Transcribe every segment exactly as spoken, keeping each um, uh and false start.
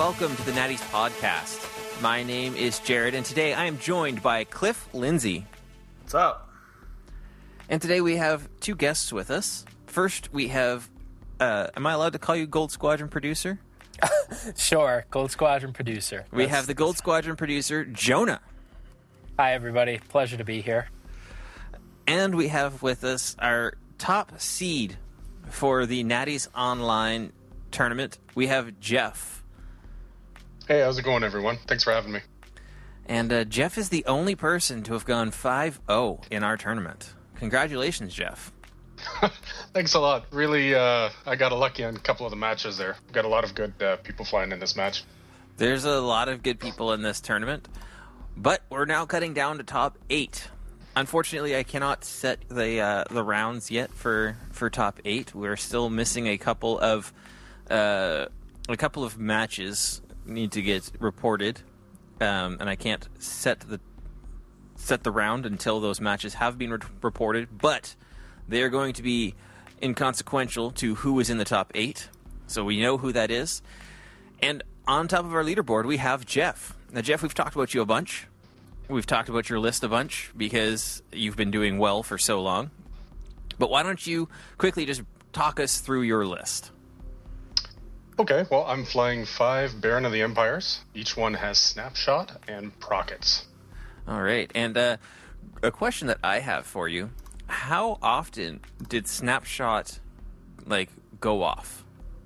welcome to the Natties Podcast. My name is Jared, and today I am joined by Cliff Lindsay. What's up? And today we have two guests with us. First, we have, uh, am I allowed to call you Gold Squadron producer? Sure, Gold Squadron producer. We That's, have the Gold Squadron producer, Jonah. Hi, everybody. Pleasure to be here. And we have with us our top seed for the Natties Online tournament. We have Jeff. Hey, how's it going, everyone? Thanks for having me. And uh, Jeff is the only person to have gone five oh in our tournament. Congratulations, Jeff. Thanks a lot. Really, uh, I got lucky on a couple of the matches there. Got a lot of good uh, people flying in this match. There's a lot of good people in this tournament, but we're now cutting down to top eight. Unfortunately, I cannot set the uh, the rounds yet for, for top eight. We're still missing a couple of uh, a couple of matches need to get reported, um, and I can't set the set the round until those matches have been re- reported. But they are going to be inconsequential to who is in the top eight, so we know who that is. And on top of our leaderboard, we have Jeff. Now, Jeff, we've talked about you a bunch. We've talked about your list a bunch because you've been doing well for so long. But why don't you quickly just talk us through your list? Okay, well, I'm flying five Baron of the Empires. Each one has Snapshot and Prockets. All right, and uh, a question that I have for you. How often did Snapshot, like, go off?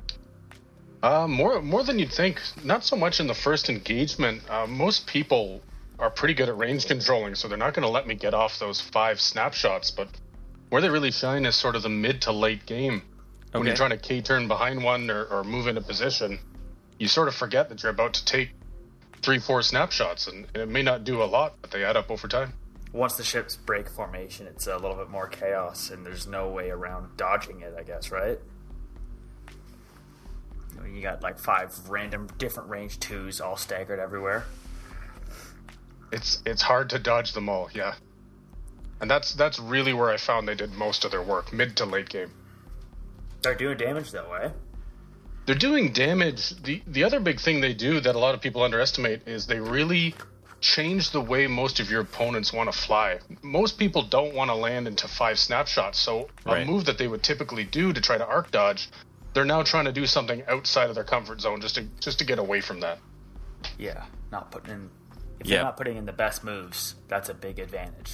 Uh, more more than you'd think. Not so much in the first engagement. Uh, most people are pretty good at range controlling, so they're not going to let me get off those five snapshots. But where they really shine is sort of the mid to late game. Okay. When you're trying to K-turn behind one or, or move into position, you sort of forget that you're about to take three, four snapshots, and, and it may not do a lot, but they add up over time. Once the ships break formation, it's a little bit more chaos, and there's no way around dodging it, I guess, right? You know, you got like five random different range twos all staggered everywhere. It's it's hard to dodge them all, yeah. And that's that's really where I found they did most of their work, mid to late game. They're doing damage though, eh? They're doing damage. The the other big thing they do that a lot of people underestimate is they really change the way most of your opponents want to fly. Most people don't want to land into five snapshots, so a right. move that they would typically do to try to arc dodge, they're now trying to do something outside of their comfort zone just to just to get away from that. Yeah, not putting in if yeah. they're not putting in the best moves, that's a big advantage.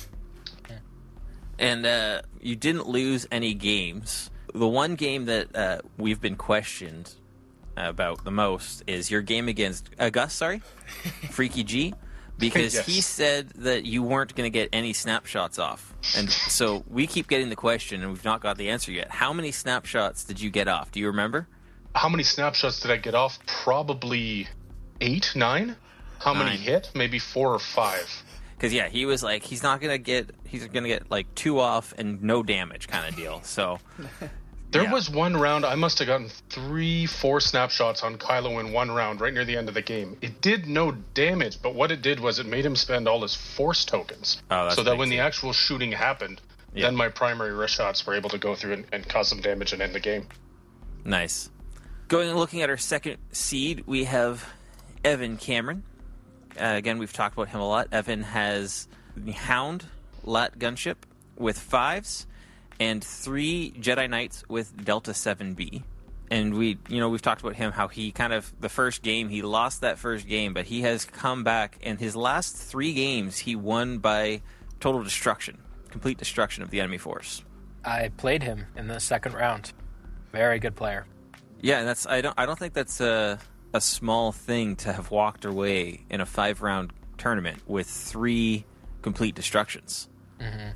And uh, you didn't lose any games. The one game that uh, we've been questioned about the most is your game against uh, Gus, sorry, Freaky G, because yes. he said that you weren't going to get any snapshots off. And so we keep getting the question, and we've not got the answer yet. How many snapshots did you get off? Do you remember? How many snapshots did I get off? Probably eight, nine. How nine. many hit? Maybe four or five. Because, yeah, he was like, he's not going to get, he's going to get like two off and no damage kind of deal. So There yeah. was one round, I must have gotten three, four snapshots on Kylo in one round right near the end of the game. It did no damage, but what it did was it made him spend all his force tokens. Oh, that's so that big when too. the actual shooting happened, yeah. then my primary wrist shots were able to go through and, and cause some damage and end the game. Nice. Going and looking at our second seed, we have Evan Cameron. Uh, again, we've talked about him a lot. Evan has the Hound Lat gunship with fives and three Jedi Knights with Delta seven B. And we, you know, we've talked about him, how he kind of, the first game, he lost that first game, but he has come back, and his last three games, he won by total destruction, complete destruction of the enemy force. I played him in the second round. Very good player. Yeah, and that's, I don't, I don't think that's a, a small thing to have walked away in a five-round tournament with three complete destructions. Mm-hmm.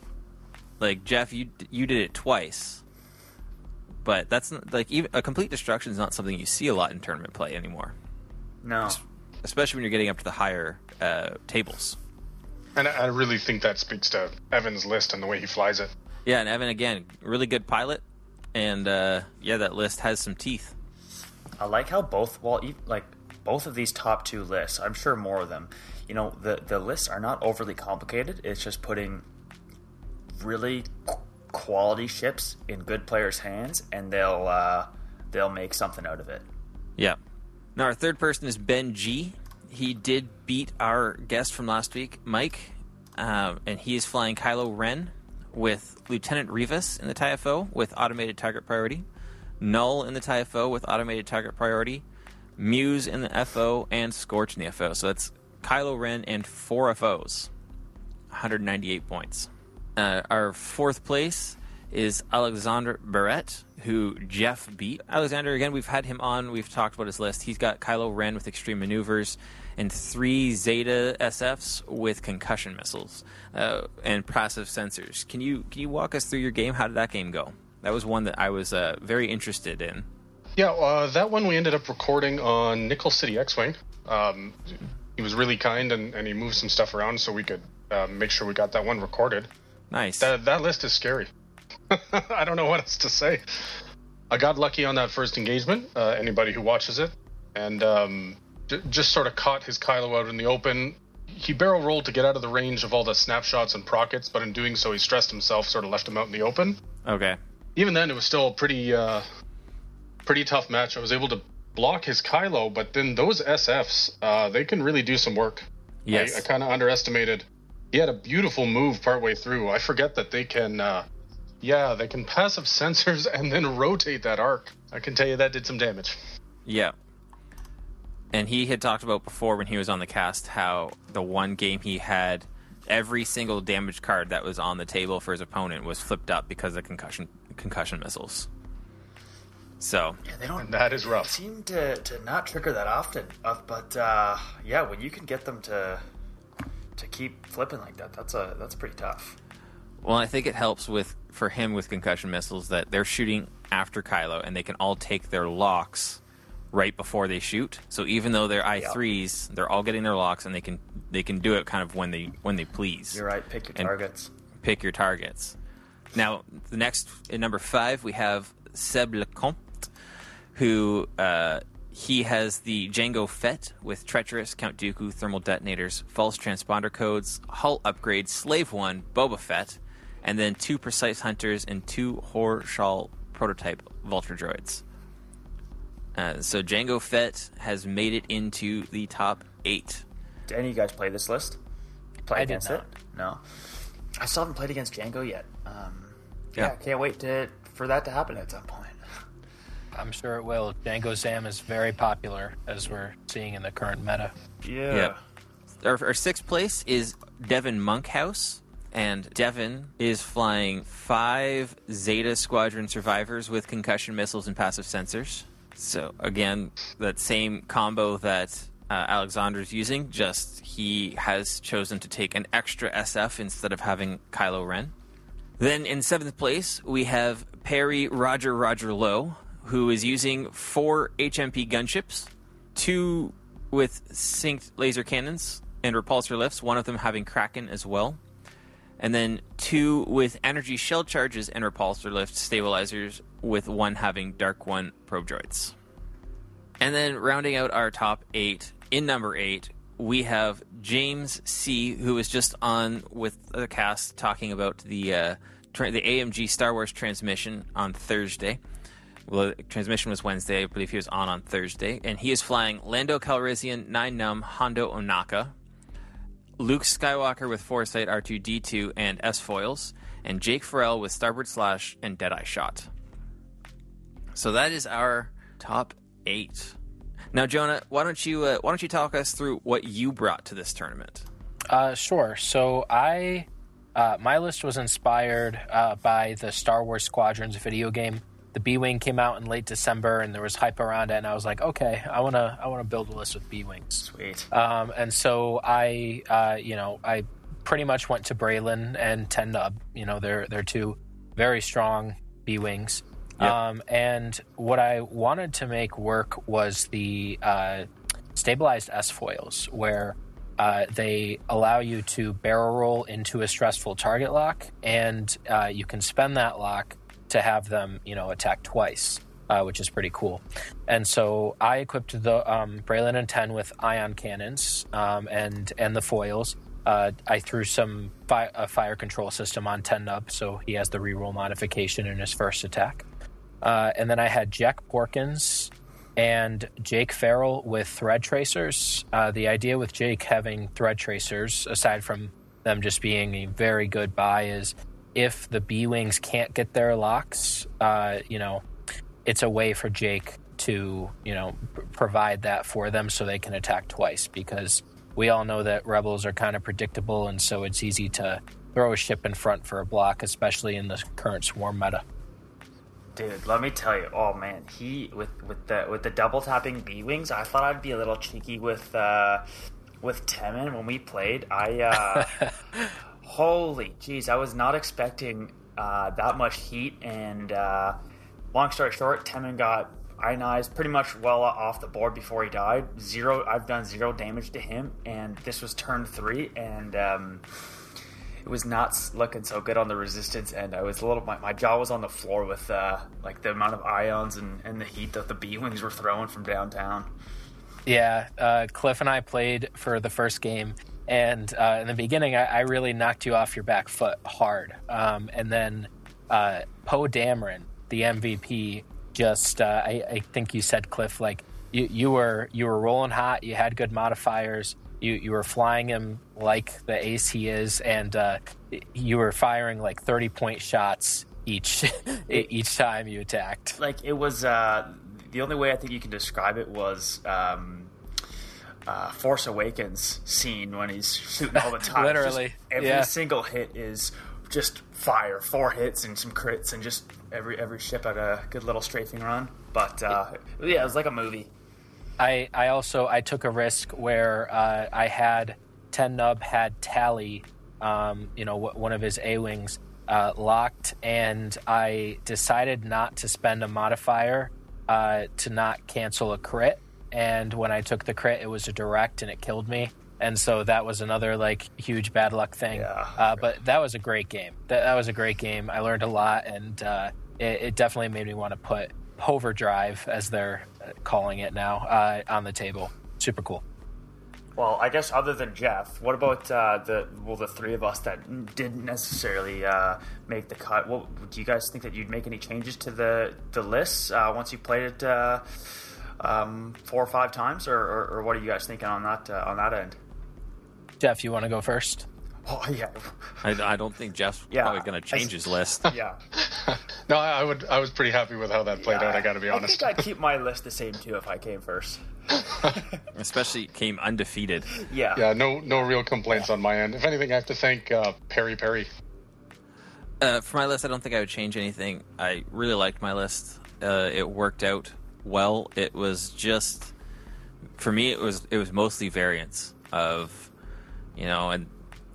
Like, Jeff, you you did it twice, but that's not, like, even a complete destruction is not something you see a lot in tournament play anymore. No, especially when you're getting up to the higher uh, tables. And I really think that speaks to Evan's list and the way he flies it. Yeah, and Evan, again, really good pilot, and uh, yeah, that list has some teeth. I like how both, well, like both of these top two lists, I'm sure more of them, you know, the, the lists are not overly complicated. It's just putting really quality ships in good players' hands, and they'll uh, they'll make something out of it. Yeah. Now, our third person is Ben G. He did beat our guest from last week, Mike, uh, and he is flying Kylo Ren with Lieutenant Rivas in the T I F O with automated target priority, Null in the T I F O with automated target priority, Muse in the F O, and Scorch in the F O. So that's Kylo Ren and four F Os, one hundred ninety-eight points. Uh, our fourth place is Alexander Barrett, who Jeff beat. Alexander, again, we've had him on. We've talked about his list. He's got Kylo Ren with extreme maneuvers and three Zeta S Fs with concussion missiles uh, and passive sensors. Can you can you walk us through your game? How did that game go? That was one that I was uh, very interested in. Yeah, uh, that one we ended up recording on Nickel City X-Wing. Um, he was really kind, and, and he moved some stuff around so we could uh, make sure we got that one recorded. Nice. That, that list is scary. I don't know what else to say. I got lucky on that first engagement, uh, anybody who watches it, and um, j- just sort of caught his Kylo out in the open. He barrel rolled to get out of the range of all the snapshots and prockets, but in doing so he stressed himself, sort of left him out in the open. Okay. Even then, it was still a pretty, uh, pretty tough match. I was able to block his Kylo, but then those S Fs, uh, they can really do some work. Yes. I, I kind of underestimated. He had a beautiful move partway through. I forget that they can... Uh, Yeah, they can passive sensors and then rotate that arc. I can tell you that did some damage. Yeah. And he had talked about before when he was on the cast how the one game he had, every single damage card that was on the table for his opponent was flipped up because of concussion concussion missiles. So Yeah, they don't. And that is rough. Seem to, to not trigger that often, uh, but uh, yeah, when you can get them to to keep flipping like that, that's a that's pretty tough. Well, I think it helps with for him with concussion missiles that they're shooting after Kylo and they can all take their locks right before they shoot. So even though they're I threes, they're all getting their locks and they can they can do it kind of when they when they please. You're right. Pick your And targets. Pick your targets. Now, the next in number five we have Seb Lecomte, who uh, he has the Jango Fett with Treacherous, Count Dooku, Thermal Detonators, False Transponder Codes, Hull Upgrade, Slave One, Boba Fett, and then two Precise Hunters and two Horshal prototype Vulture Droids. Uh, so Jango Fett has made it into the top eight. Did any of you guys play this list? Play I did against not. it? No. I still haven't played against Django yet. Um, Yeah. yeah, can't wait to for that to happen at some point. I'm sure it will. Django Zam is very popular, as we're seeing in the current meta. Yeah. Yeah. Our, our sixth place is Devin Monkhouse. And Devin is flying five Zeta Squadron survivors with concussion missiles and passive sensors. So, again, that same combo that uh, Alexander's using, just he has chosen to take an extra S F instead of having Kylo Ren. Then in seventh place, we have Perry Roger Roger Lowe, who is using four H M P gunships, two with synced laser cannons and repulsor lifts, one of them having Kraken as well. And then two with energy shell charges and repulsor lift stabilizers, with one having Dark One probe droids. And then rounding out our top eight, in number eight, we have James C., who was just on with the cast talking about the uh, tra- the A M G Star Wars transmission on Thursday. Well, the transmission was Wednesday. I believe he was on on Thursday. And he is flying Lando Calrissian, nine Num, Hondo Onaka, Luke Skywalker with Foresight R two D two and S-Foils, and Jake Farrell with Starboard Slash and Deadeye Shot. So that is our top eight. Now, Jonah, why don't you uh, why don't you talk us through what you brought to this tournament? Uh, sure. So I, uh, my list was inspired uh, by the Star Wars Squadrons video game. The B-Wing came out in late December, and there was hype around it, and I was like, okay, I wanna I wanna build a list with B-Wings. Sweet. Um, and so I, uh, you know, I pretty much went to Braylon and ten Nub. You know, they're they're two very strong B-Wings. Yep. Um, and what I wanted to make work was the uh, stabilized S-Foils, where uh, they allow you to barrel roll into a stressful target lock, and uh, you can spend that lock to have them, you know, attack twice, uh, which is pretty cool. And so I equipped the um, Braylon and ten with ion cannons um, and and the foils. Uh, I threw some fi- a fire control system on ten Nub, so he has the reroll modification in his first attack. Uh, and then I had Jack Porkins and Jake Farrell with Thread Tracers. Uh, the idea with Jake having Thread Tracers, aside from them just being a very good buy, is if the B-Wings can't get their locks, uh, you know, it's a way for Jake to, you know, p- provide that for them so they can attack twice, because we all know that Rebels are kind of predictable, and so it's easy to throw a ship in front for a block, especially in the current Swarm meta. Dude, let me tell you. Oh man, he with with the with the double tapping B wings. I thought I'd be a little cheeky with uh, with Temin when we played. I uh, holy jeez, I was not expecting uh, that much heat. And uh, long story short, Temin got ionized pretty much well off the board before he died. Zero. I've done zero damage to him, and this was turn three, and. Um, It was not looking so good on the resistance end. I was a little, my, my jaw was on the floor with uh, like the amount of ions and, and the heat that the B-Wings were throwing from downtown. Yeah, uh, Cliff and I played for the first game, and uh, in the beginning, I, I really knocked you off your back foot hard. Um, and then uh, Poe Dameron, the M V P, just uh, I, I think you said, Cliff, like you, you were you were rolling hot. You had good modifiers. You you were flying him like the ace he is, and uh, you were firing like thirty point shots each each time you attacked. Like it was uh, the only way I think you can describe it was um, uh, Force Awakens scene when he's shooting all the time. Literally, just every yeah. single hit is just fire, four hits and some crits, and just every every ship had a good little strafing run. But uh, yeah, it was like a movie. I, I also I took a risk where uh, I had Ten Nub had Tally, um, you know, w- one of his A-wings uh, locked, and I decided not to spend a modifier uh, to not cancel a crit. And when I took the crit, it was a direct, and it killed me. And so that was another like huge bad luck thing. Yeah. Uh, but that was a great game. That, that was a great game. I learned a lot, and uh, it, it definitely made me want to put Overdrive, as they're calling it now, uh, on the table. Super cool. Well, I guess other than Jeff, what about uh, the well the three of us that didn't necessarily uh, make the cut? What do you guys think that you'd make any changes to the the list uh, once you played it uh, um, four or five times, or, or, or what are you guys thinking on that uh, on that end? Jeff, you want to go first? Oh yeah, I, I don't think Jeff's Yeah. probably going to change his list. yeah. No, I I would. I was pretty happy with how that played yeah. out. I got to be honest. I think I'd keep my list the same too if I came first. Especially came undefeated. Yeah. Yeah, no, no real complaints on my end. If anything, I have to thank uh, Perry Perry. Uh, for my list, I don't think I would change anything. I really liked my list. Uh, it worked out well. It was just, for me, it was it was mostly variance of, you know, and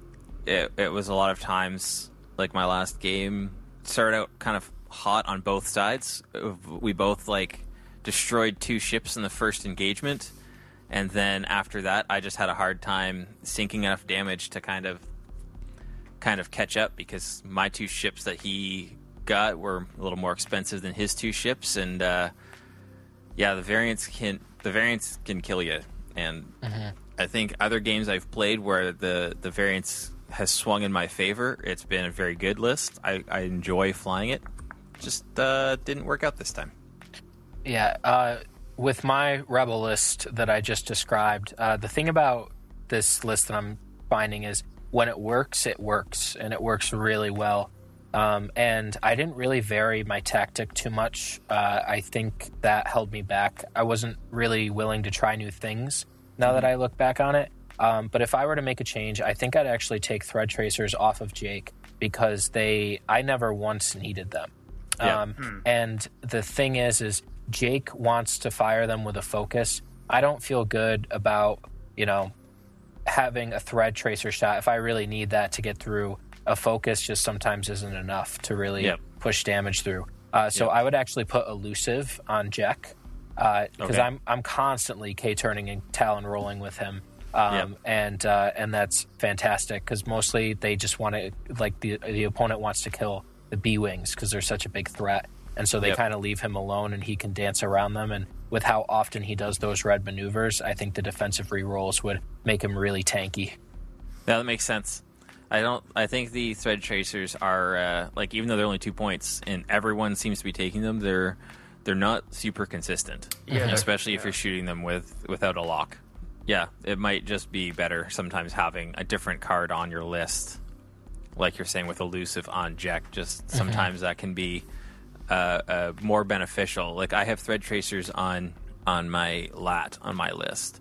it it was a lot of times like my last game started out kind of hot on both sides. We both like destroyed two ships in the first engagement, and then after that, I just had a hard time sinking enough damage to kind of. kind of catch up, because my two ships that he got were a little more expensive than his two ships, and uh, yeah, the variance can the variance can kill you. And mm-hmm. I think other games I've played where the the variance has swung in my favor, it's been a very good list. I, I enjoy flying it. Just uh, didn't work out this time. Yeah, uh, with my Rebel list that I just described, uh, the thing about this list that I'm finding is when it works, it works, and it works really well. Um, and I didn't really vary my tactic too much. Uh, I think that held me back. I wasn't really willing to try new things now that I look back on it. Um, but if I were to make a change, I think I'd actually take Thread Tracers off of Jake, because they I never once needed them. Yeah. Um, hmm. And the thing is, is Jake wants to fire them with a focus. I don't feel good about, you know, having a Thread Tracer shot if I really need that to get through. A focus just sometimes isn't enough to really yep. push damage through. Uh, so yep. I would actually put Elusive on Jack, because uh, okay. I'm I'm constantly K-turning and Talon rolling with him, um, yep. and uh, and that's fantastic, because mostly they just want to, like the the opponent wants to kill the B-Wings because they're such a big threat, and so they yep. kind of leave him alone and he can dance around them. And with how often he does those red maneuvers, I think the defensive rerolls would make him really tanky. Yeah, that makes sense. I don't. I think the Thread Tracers are uh, like, even though they're only two points and everyone seems to be taking them, they're they're not super consistent. Yeah, especially if yeah. you're shooting them with without a lock. Yeah, it might just be better sometimes having a different card on your list, like you're saying with elusive on Jack. Just sometimes mm-hmm. that can be uh, uh, more beneficial. Like I have thread tracers on on my lat on my list,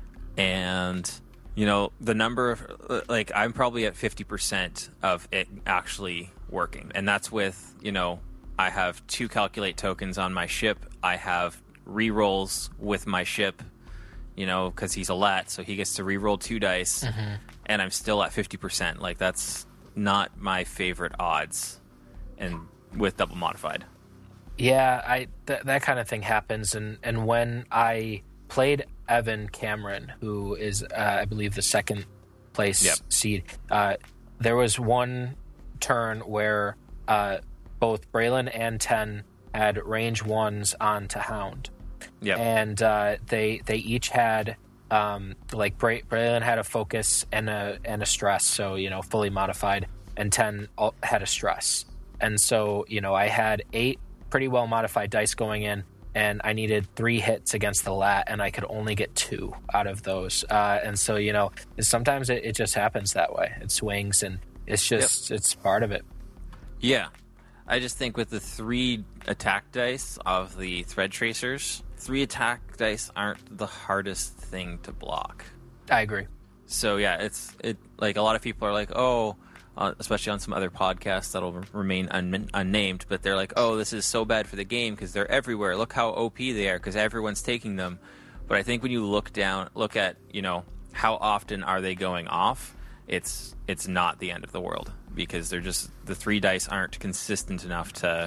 and you know the number of like I'm probably at fifty percent of it actually working, and that's with you know I have two calculate tokens on my ship. I have rerolls with my ship, you know, because he's a lat, so he gets to reroll two dice, mm-hmm. and I'm still at fifty percent. Like that's not my favorite odds, and with double modified. Yeah, I th- that kind of thing happens, and, and when I played Evan Cameron, who is uh, I believe the second place yep. seed, uh, there was one turn where uh, both Braylon and Ten had range ones on to Hound, yep. and uh, they they each had um, like Bray- Braylon had a focus and a and a stress, so you know fully modified, and Ten had a stress, and so you know I had eight pretty well modified dice going in, and I needed three hits against the lat, and I could only get two out of those. Uh, and so, you know, sometimes it, it just happens that way. It swings, and it's just, yep. it's part of it. Yeah. I just think with the three attack dice of the thread tracers, three attack dice aren't the hardest thing to block. I agree. So, yeah, it's it like a lot of people are like, oh, Uh, especially on some other podcasts that'll remain un- unnamed, but they're like, oh, this is so bad for the game because they're everywhere. Look how O P they are because everyone's taking them. But I think when you look down, look at, you know, how often are they going off, it's it's not the end of the world because they're just, the three dice aren't consistent enough to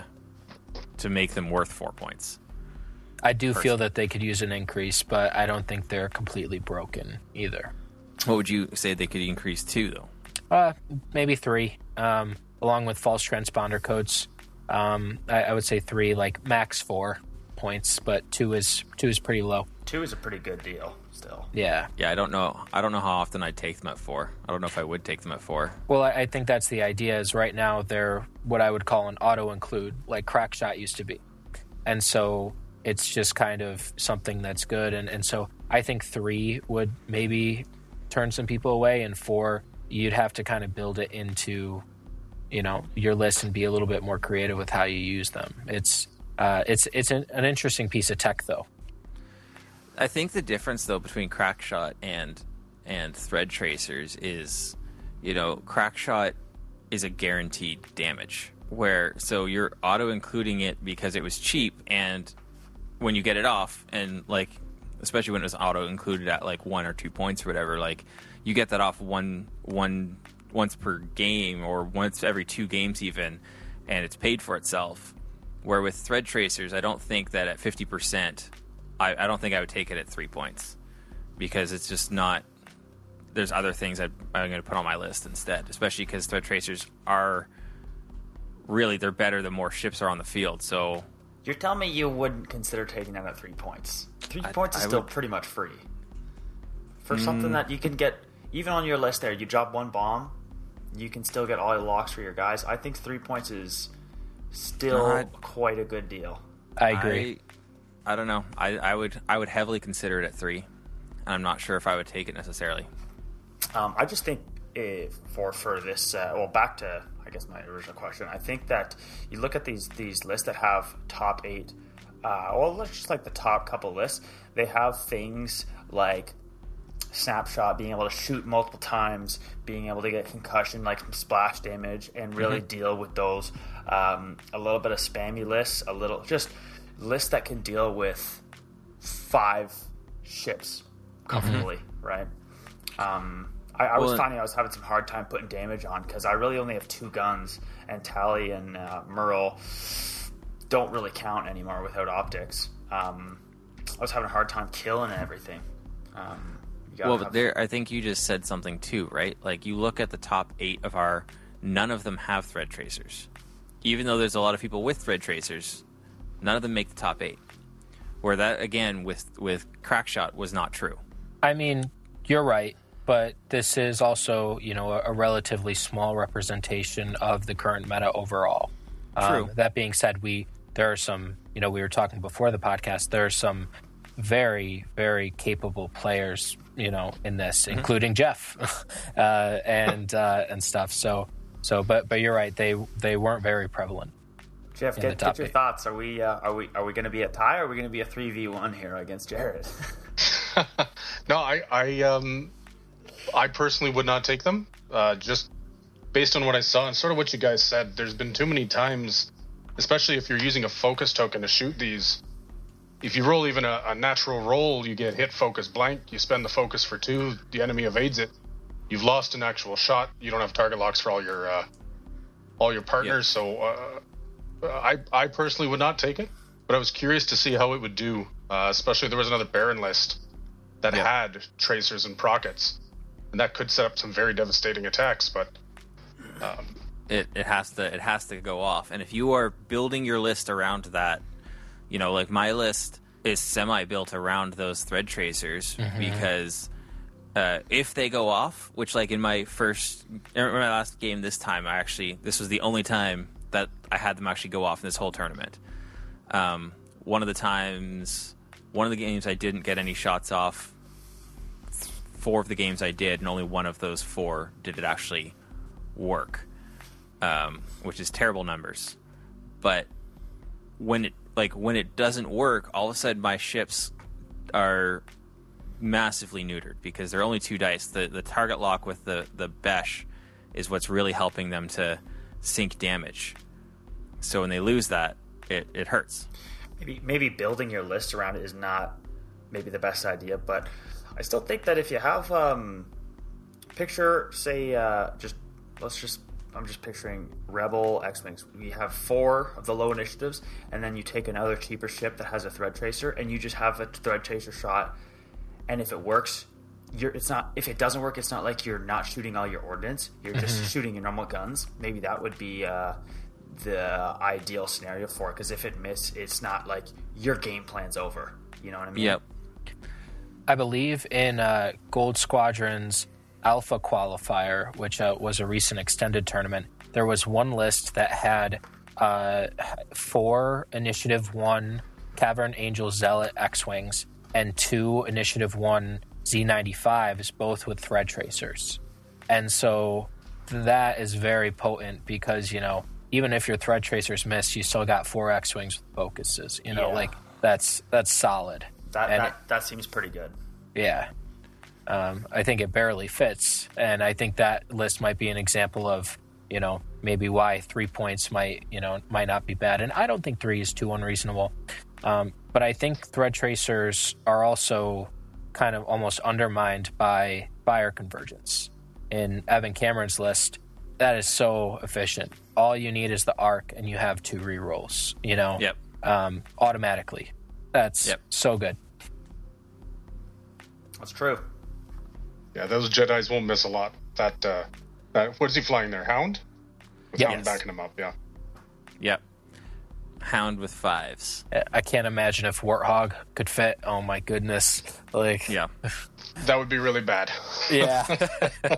to make them worth four points. I do Personally. feel that they could use an increase, but I don't think they're completely broken either. What would you say they could increase to, though? Uh, maybe three, um, along with false transponder codes. Um, I, I would say three, like max four points, but two is two is pretty low. Two is a pretty good deal, still. Yeah, yeah. I don't know. I don't know how often I'd take them at four. I don't know if I would take them at four. Well, I, I think that's the idea. Is right now they're what I would call an auto include, like Crackshot used to be, and so it's just kind of something that's good. And and so I think three would maybe turn some people away, and four, you'd have to kind of build it into, you know, your list and be a little bit more creative with how you use them. It's uh, it's it's an, an interesting piece of tech, though. I think the difference, though, between Crackshot and and thread tracers is, you know, Crackshot is a guaranteed damage, where so you're auto including it because it was cheap, and when you get it off, and like especially when it was auto included at like one or two points or whatever, like. You get that off one one once per game or once every two games even, and it's paid for itself. Where with thread tracers, I don't think that at fifty percent, I, I don't think I would take it at three points because it's just not. There's other things that I'm going to put on my list instead, especially because thread tracers are really they're better the more ships are on the field. So you're telling me you wouldn't consider taking them at three points? Three I, points is I still would, pretty much free for mm, something that you can get. Even on your list there, you drop one bomb, you can still get all your locks for your guys. I think three points is still not, quite a good deal. I agree. I, I don't know. I, I would I would heavily consider it at three. And I'm not sure if I would take it necessarily. Um, I just think if for for this, uh, well, back to I guess my original question. I think that you look at these these lists that have top eight. Uh, well, let's just like the top couple lists. They have things like Snapshot, being able to shoot multiple times, being able to get concussion, like some splash damage, and really mm-hmm. deal with those. Um, a little bit of spammy lists, a little just lists that can deal with five ships comfortably, mm-hmm. right? Um, I, I was well, finding I was having some hard time putting damage on because I really only have two guns, and Tally and uh, Merle don't really count anymore without optics. Um, I was having a hard time killing everything. Um, Well, but there, I think you just said something too, right? Like you look at the top eight of our, none of them have thread tracers. Even though there's a lot of people with thread tracers, none of them make the top eight. Where that again with with Crackshot was not true. I mean, you're right, but this is also you know a, a relatively small representation of the current meta overall. True. Um, that being said, we there are some, you know, we were talking before the podcast, there are some very, very capable players, you know, in this, mm-hmm. including Jeff uh, and uh, and stuff. So, so, but but you're right, they they weren't very prevalent. Jeff, get, get your eight. thoughts. Are we uh, are we are we going to be a tie, or are we going to be a three v one here against Jared? No, I I um I personally would not take them. Uh, just based on what I saw and sort of what you guys said, there's been too many times, especially if you're using a focus token to shoot these. If you roll even a, a natural roll, you get hit focus blank. You spend the focus for two. The enemy evades it. You've lost an actual shot. You don't have target locks for all your uh, all your partners. Yep. So. Uh, I, I personally would not take it, but I was curious to see how it would do, uh, especially there was another Baron list that yeah. had tracers and prockets, and that could set up some very devastating attacks, but um, it, it has to it has to go off. And if you are building your list around that, you know, like my list is semi-built around those thread tracers, mm-hmm. because uh, if they go off, which like in my first, in my last game this time, I actually, this was the only time that I had them actually go off in this whole tournament. Um, one of the times, one of the games I didn't get any shots off. Four of the games I did, and only one of those four did it actually work, um, which is terrible numbers. But when it like when it doesn't work, all of a sudden my ships are massively neutered because they're only two dice. The the target lock with the the Besh is what's really helping them to sink damage. So when they lose that, it, it hurts. Maybe maybe building your list around it is not maybe the best idea, but I still think that if you have um picture say uh just let's just I'm just picturing Rebel X-Wings. We have four of the low initiatives, and then you take another cheaper ship that has a thread tracer, and you just have a thread tracer shot, and if it works, You're, it's not. If it doesn't work, it's not like you're not shooting all your ordnance. You're just mm-hmm. shooting your normal guns. Maybe that would be uh, the ideal scenario for it. Because if it miss, it's not like your game plan's over. You know what I mean? Yep. I believe in uh, Gold Squadron's Alpha Qualifier, which uh, was a recent extended tournament. There was one list that had uh, four Initiative One Cavern Angel Zealot X-Wings and two Initiative One Z ninety-fives, both with thread tracers. And so that is very potent because, you know, even if your thread tracers miss, you still got four X-Wings with focuses. You know, yeah. like that's that's solid. That and that, it, that seems pretty good. Yeah. Um, I think it barely fits. And I think that list might be an example of, you know, maybe why three points might, you know, might not be bad. And I don't think three is too unreasonable. Um, but I think thread tracers are also kind of almost undermined by fire convergence. In Evan Cameron's list, that is so efficient. All you need is the arc, and you have two rerolls, you know, yep. um, automatically. That's yep. so good. That's true. Yeah, those Jedis won't miss a lot. That, uh, that what is he flying there? Hound? With yep. Hound backing him up, yeah. Yep. Hound with fives. I can't imagine if Warthog could fit. Oh my goodness. Like, yeah. That would be really bad. Yeah.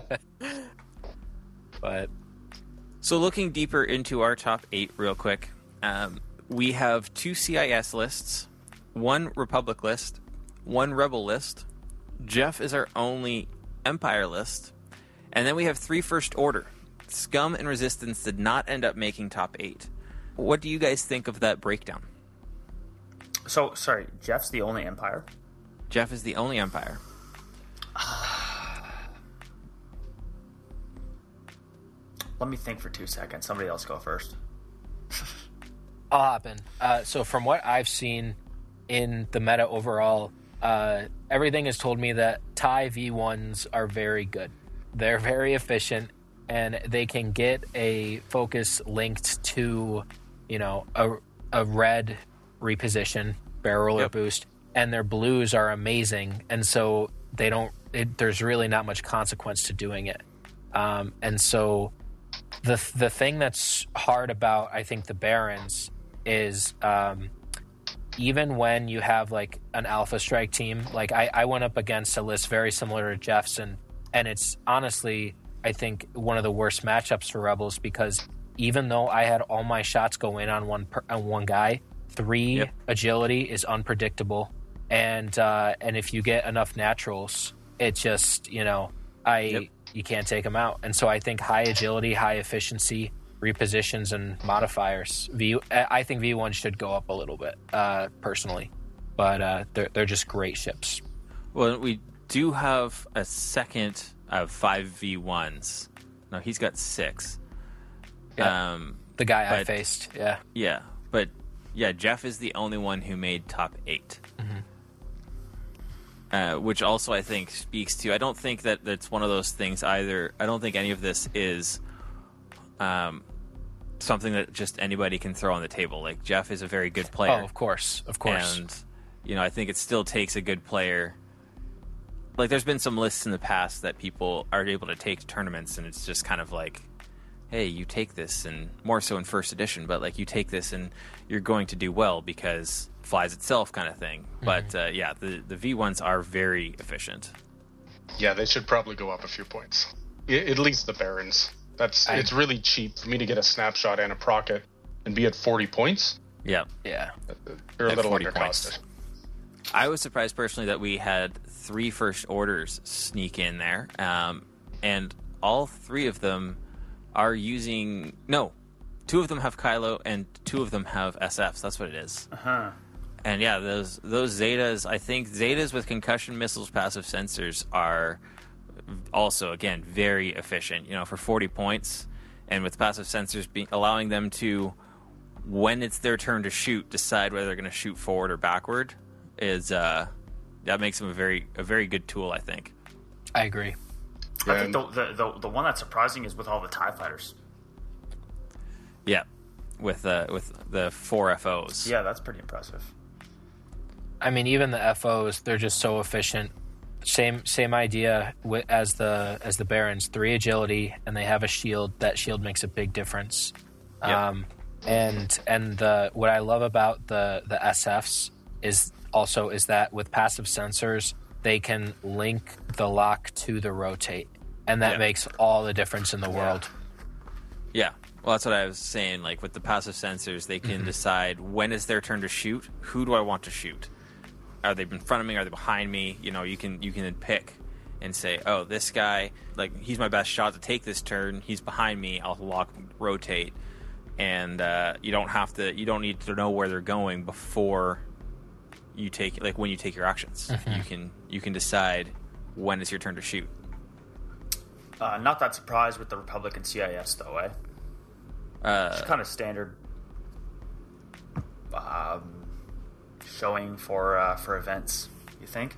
But so looking deeper into our top eight real quick, um, we have two C I S lists, one Republic list, one Rebel list. Jeff is our only Empire list. And then we have three First Order. Scum and Resistance did not end up making top eight. What do you guys think of that breakdown? So, sorry, Jeff's the only Empire? Jeff is the only Empire. Let me think for two seconds. Somebody else go first. I'll hop in. Uh, so from what I've seen in the meta overall, uh, everything has told me that TIE V ones are very good. They're very efficient, and they can get a focus linked to, you know, a, a red reposition, barrel yep. or boost, and their blues are amazing, and so they don't. It, there's really not much consequence to doing it, um, and so the the thing that's hard about I think the Barons is um, even when you have like an Alpha Strike team, like I, I went up against a list very similar to Jeff's, and, and it's honestly I think one of the worst matchups for Rebels because even though I had all my shots go in on one per, on one guy, Three, Yep. agility is unpredictable, and uh, and if you get enough naturals, it just you know I Yep. you can't take them out. And so I think high agility, high efficiency, repositions, and modifiers. V I think V one should go up a little bit uh, personally, but uh, they're they're just great ships. Well, we do have a second of five V ones. No, he's got six. Yeah. Um, The guy I but- faced, yeah. yeah, but yeah, Jeff is the only one who made top eight. Uh, which also I think speaks to. I don't think that that's one of those things either. I don't think any of this is um, something that just anybody can throw on the table. Like Jeff is a very good player. Oh, of course, of course. And, you know, I think it still takes a good player. Like, there's been some lists in the past that people are able to take to tournaments, and it's just kind of like, hey, you take this, and more so in first edition, but, like, you take this and you're going to do well because it flies itself kind of thing. Mm-hmm. But, uh, yeah, the, the V ones are very efficient. Yeah, they should probably go up a few points. I, at least the Barons. That's I- It's really cheap for me to get a snapshot and a procket and be at forty points. Yeah. Yeah. They're a At little forty undercosted. points. I was surprised personally that we had three first orders sneak in there, um, and all three of them are using no, two of them have Kylo and two of them have S Fs. That's what it is. Uh-huh. And yeah, those those Zetas. I think Zetas with concussion missiles, passive sensors are also again very efficient. You know, for forty points, and with passive sensors being allowing them to, when it's their turn to shoot, decide whether they're going to shoot forward or backward. Is uh, that makes them a very a very good tool, I think. I agree. I And- think the, the, the, the one that's surprising is with all the TIE fighters. Yeah, with uh, with the four F Os. Yeah, that's pretty impressive. I mean, even the F Os, they're just so efficient. Same same idea wi- as the as the Barons. Three agility, and they have a shield. That shield makes a big difference. Yep. Um, and and the what I love about the the S Fs is also is that with passive sensors, they can link the lock to the rotate, and that Yeah. makes all the difference in the world. Yeah. Well, that's what I was saying. Like with the passive sensors, they can decide when is their turn to shoot. Who do I want to shoot? Are they in front of me? Are they behind me? You know, you can you can pick and say, oh, this guy, like he's my best shot to take this turn. He's behind me. I'll lock rotate, and uh, you don't have to. You don't need to know where they're going before you take like when you take your actions. You can you can decide when is your turn to shoot. Uh, not that surprised with the Republican C I S, though, eh? Uh, It's kind of standard um, showing for uh, for events, you think?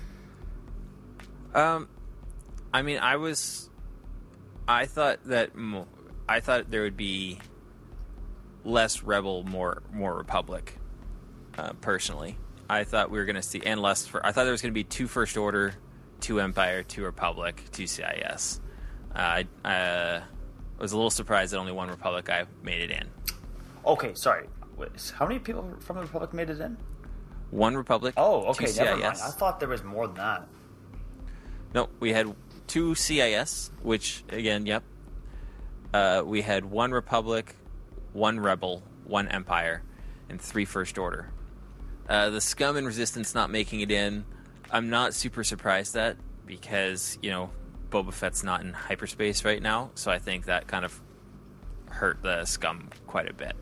Um, I mean, I was, I thought that mo- I thought there would be less Rebel, more more Republic. Uh, personally, I thought we were going to see and less for. I thought there was going to be two First Order, two Empire, two Republic, two C I S. Uh, I uh, was a little surprised that only one Republic guy made it in. Okay, sorry. Wait, how many people from the Republic made it in? One Republic. Oh, okay, two never C I S. mind. I thought there was more than that. No, we had two C I S, which again, yep. Uh, we had one Republic, one Rebel, one Empire, and three First Order. Uh, the Scum and Resistance not making it in, I'm not super surprised at because you know Boba Fett's not in hyperspace right now, so I think that kind of hurt the Scum quite a bit.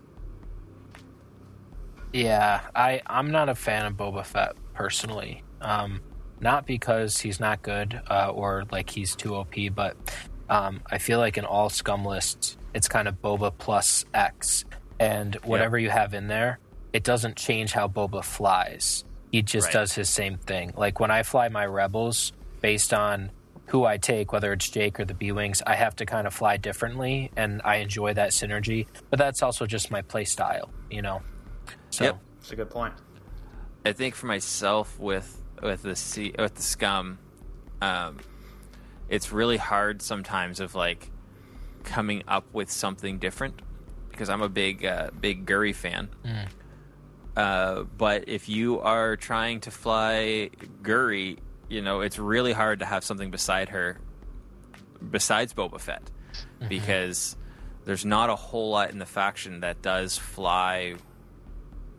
Yeah, I, I'm not a fan of Boba Fett personally. Um, not because he's not good uh, or like he's too O P, but um, I feel like in all Scum lists, it's kind of Boba plus X. And whatever you have in there, it doesn't change how Boba flies. He just Right. does his same thing. Like when I fly my Rebels, based on who I take, whether it's Jake or the B-Wings, I have to kind of fly differently, and I enjoy that synergy. But that's also just my play style, you know? So, Yep. That's a good point. I think for myself with with the C, with the Scum, um, it's really hard sometimes of like coming up with something different because I'm a big uh, big Guri fan. Mm. Uh, but if you are trying to fly Guri, you know it's really hard to have something beside her, besides Boba Fett, Mm-hmm. because there's not a whole lot in the faction that does fly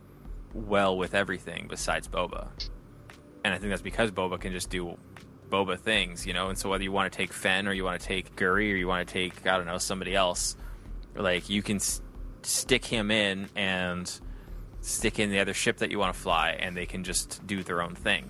well with everything besides Boba. And I think that's because Boba can just do Boba things, you know. And so whether you want to take Fen or you want to take Guri or you want to take, I don't know, somebody else, like you can s- stick him in and stick in the other ship that you want to fly, and they can just do their own thing.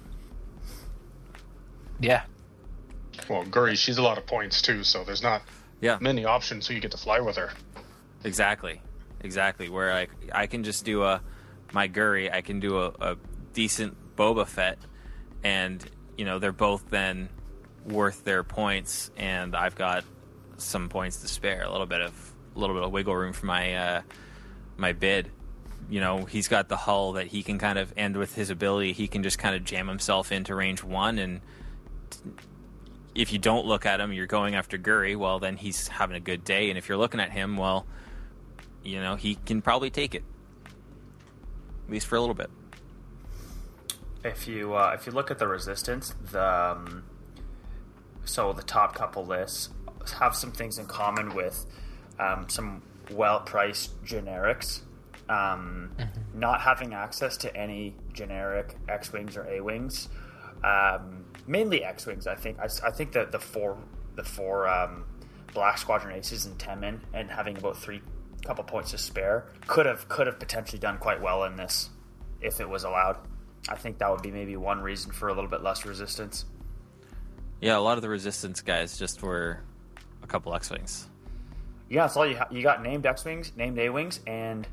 Yeah. Well, Guri, she's a lot of points too, so there's not Yeah, many options so you get to fly with her. exactly, exactly. Where like I can just do a my Guri, I can do a, a decent Boba Fett, and you know they're both then worth their points, and I've got some points to spare, a little bit of a little bit of wiggle room for my uh, my bid. You know, he's got the hull that he can kind of, and with his ability, he can just kind of jam himself into range one, and if you don't look at him, you're going after Guri, well, then he's having a good day, and if you're looking at him, well, you know, he can probably take it, at least for a little bit. If you uh, if you look at the resistance, the um, so the top couple lists have some things in common with um, some well-priced generics. Um, mm-hmm. Not having access to any generic X-wings or A-wings, um, mainly X-wings. I think I, I think that the four the four um, Black Squadron Aces and Temin, and having about three couple points to spare could have could have potentially done quite well in this if it was allowed. I think that would be maybe one reason for a little bit less resistance. Yeah, a lot of the resistance guys just were a couple X-wings. Yeah, that's all you ha- you got. Named X-wings, named A-wings, and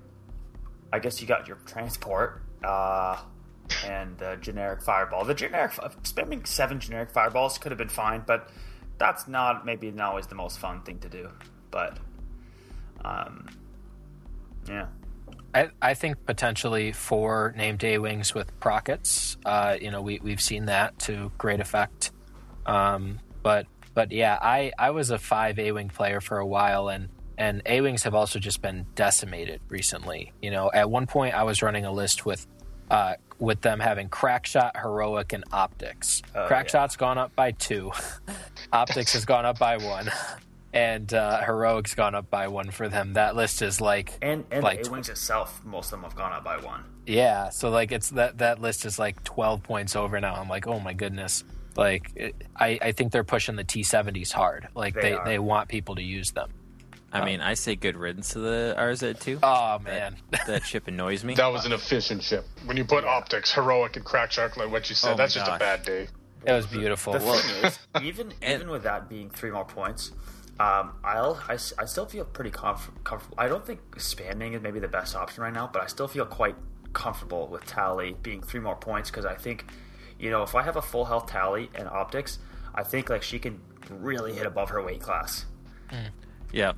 I guess you got your transport uh, and the generic fireball. The generic spending seven generic fireballs could have been fine, but that's not maybe not always the most fun thing to do. But um, yeah. I, I think potentially four named A-wings with Prockets. Uh, you know, we we've seen that to great effect. Um, but but yeah, I, I was a five A-wing player for a while, and and A-wings have also just been decimated recently. You know, at one point I was running a list with uh, with them having Crackshot, Heroic, and Optics. Oh, Crackshot's yeah. gone up by two. Optics has gone up by one. And uh, Heroic's gone up by one for them. That list is like and and like the A-wings itself, most of them have gone up by one. Yeah, so like it's that that list is like twelve points over now. I'm like, oh my goodness. Like it, I I think they're pushing the T seventies hard. Like They they are. they want people to use them. I mean, I say good riddance to the R Z two. Oh man, That, that ship annoys me. That was an efficient ship. When you put Optics, Heroic, and Crackshot, like what you said, Oh that's my just a gosh. bad day. it was beautiful. The thing is, even And- even with that being three more points, um, I'll I, s- I still feel pretty comf- comfortable. I don't think Spanding is maybe the best option right now, but I still feel quite comfortable with Tally being three more points, because I think, you know, if I have a full health Tally and Optics, I think like she can really hit above her weight class. Yeah.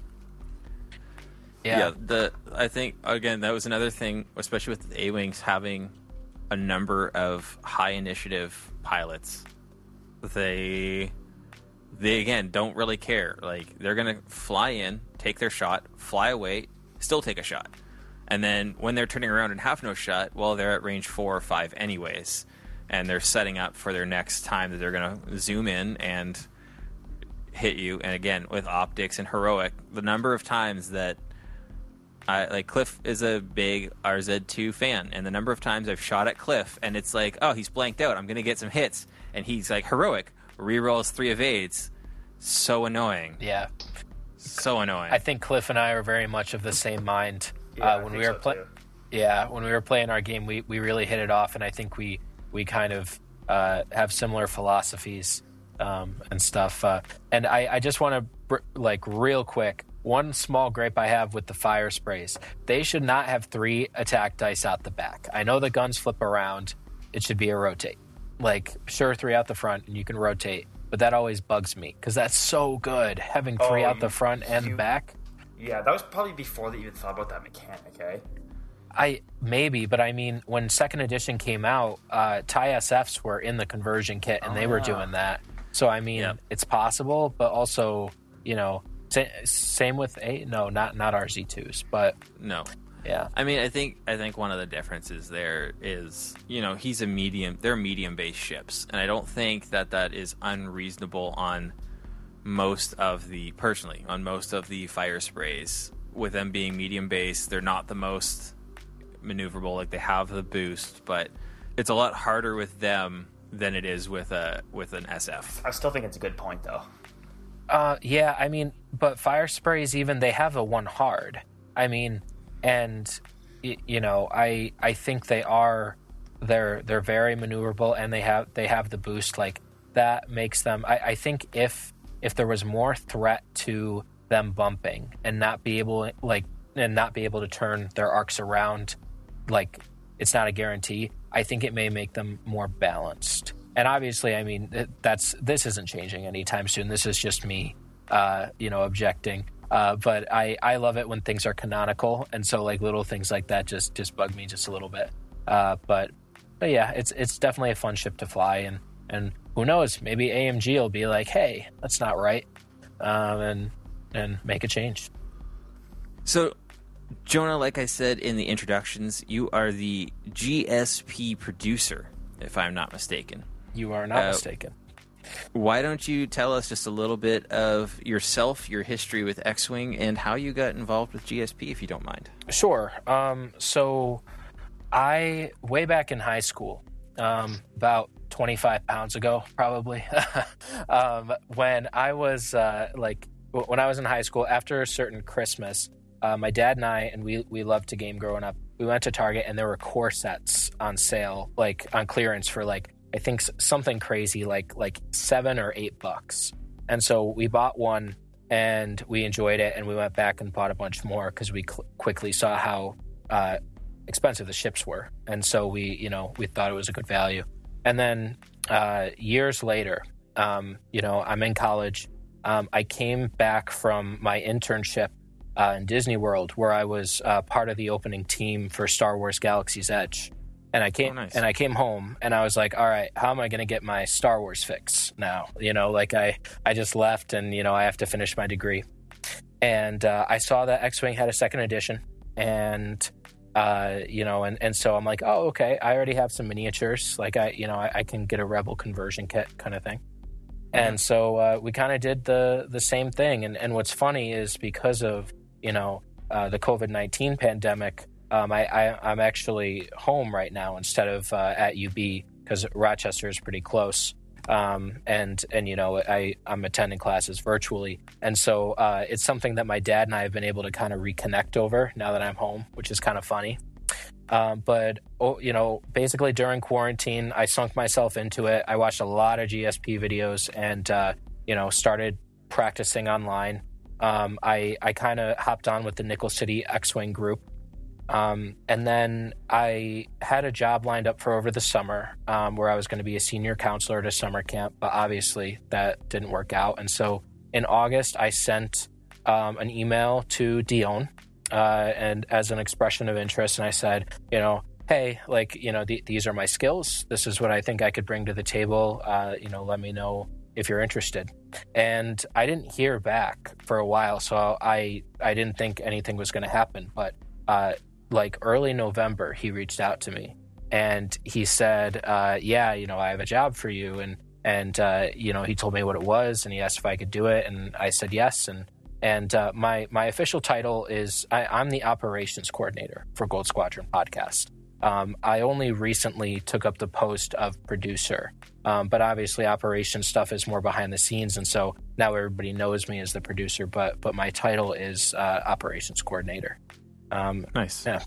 yeah. Yeah, the I think again that was another thing, especially with the A-wings having a number of high initiative pilots. They they again don't really care. Like they're gonna fly in, take their shot, fly away, still take a shot, and then when they're turning around and have no shot, well, they're at range four or five anyways, and they're setting up for their next time that they're gonna zoom in and hit you. And again, with Optics and Heroic, the number of times that I, like Cliff is a big R Z two fan, and the number of times I've shot at Cliff and it's like, oh, he's blanked out, I'm gonna get some hits, and he's like Heroic, rerolls three evades. So annoying. Yeah. So annoying. I think Cliff and I are very much of the same mind. Yeah, uh, I when think we were so, playing, too. yeah, when we were playing our game, we, we really hit it off, and I think we we kind of uh, have similar philosophies um, and stuff. Uh, and I, I just want to br- like real quick, one small gripe I have with the fire sprays: they should not have three attack dice out the back. I know the guns flip around; it should be a rotate. Like sure, three out the front, and you can rotate. But that always bugs me because that's so good, having three Oh, out the you- front and you- back. Yeah, that was probably before they even thought about that mechanic, eh? I maybe, but I mean, when second edition came out, uh, T I S Fs were in the conversion kit, and Oh, they were yeah. doing that. So I mean, Yep. it's possible, but also, you know, sa- same with a no, not not R Z twos, but no. yeah, I mean, I think I think one of the differences there is, you know, he's a medium. They're medium-based ships, and I don't think that that is unreasonable on most of the personally on most of the fire sprays. With them being medium-based, they're not the most maneuverable. Like they have the boost, but it's a lot harder with them than it is with a with an S F. I still think it's a good point, though. Uh, yeah, I mean, but fire sprays, even they have a one hard. I mean, and y- you know, I I think they are they're they're very maneuverable, and they have they have the boost. Like that makes them. I, I think if if there was more threat to them bumping and not be able like and not be able to turn their arcs around, like it's not a guarantee. I think it may make them more balanced. And obviously, I mean, that's this isn't changing anytime soon. This is just me, uh, you know, objecting. Uh, but I, I love it when things are canonical, and so like little things like that just, just bug me just a little bit. Uh, but but yeah, it's it's definitely a fun ship to fly, and, and who knows, maybe A M G will be like, hey, that's not right, um, and and make a change. So, Jonah, like I said in the introductions, you are the G S P producer, if I'm not mistaken. You are not uh, mistaken. Why don't you tell us just a little bit of yourself, your history with X-Wing, and how you got involved with G S P, if you don't mind? Sure. Um, so I, way back in high school, um, about twenty-five pounds ago, probably, um, when I was uh, like, when I was in high school, after a certain Christmas, uh, my dad and I, and we, we loved to game growing up, we went to Target, and there were core sets on sale, like on clearance for like, I think something crazy, like like seven or eight bucks. And so we bought one, and we enjoyed it, and we went back and bought a bunch more because we cl- quickly saw how uh, expensive the ships were. And so we, you know, we thought it was a good value. And then uh, years later, um, you know, I'm in college. Um, I came back from my internship uh, in Disney World, where I was uh, part of the opening team for Star Wars Galaxy's Edge. And I came oh, nice. and I came home, and I was like, all right, how am I going to get my Star Wars fix now? You know, like I, I just left, and, you know, I have to finish my degree. And uh, I saw that X-Wing had a second edition, and, uh, you know, and, and so I'm like, oh, okay, I already have some miniatures. Like, I, you know, I, I can get a Rebel conversion kit kind of thing. And so uh, we kind of did the the same thing. And, and what's funny is because of, you know, uh, the covid nineteen pandemic, Um, I, I, I'm actually home right now instead of uh, at U B because Rochester is pretty close. Um, and, and, you know, I, I'm attending classes virtually. And so uh, it's something that my dad and I have been able to kind of reconnect over now that I'm home, which is kind of funny. Um, but, oh, you know, basically during quarantine, I sunk myself into it. I watched a lot of G S P videos and, uh, you know, started practicing online. Um, I, I kind of hopped on with the Nickel City X-Wing group. Um, and then I had a job lined up for over the summer um, where I was going to be a senior counselor at a summer camp, but obviously that didn't work out. And so in August, I sent um, an email to Dion uh, and as an expression of interest. And I said, you know, hey, like, you know, th- these are my skills. This is what I think I could bring to the table. Uh, you know, let me know if you're interested. And I didn't hear back for a while. So I, I didn't think anything was going to happen. But uh, like early November, he reached out to me and he said, uh, yeah, you know, I have a job for you. And, and, uh, you know, he told me what it was and he asked if I could do it. And I said, yes. And, and, uh, my, my official title is I, I'm the operations coordinator for Gold Squadron podcast. Um, I only recently took up the post of producer. Um, but obviously operations stuff is more behind the scenes. And so now everybody knows me as the producer, but, but my title is, uh, operations coordinator. Um, nice. Yeah.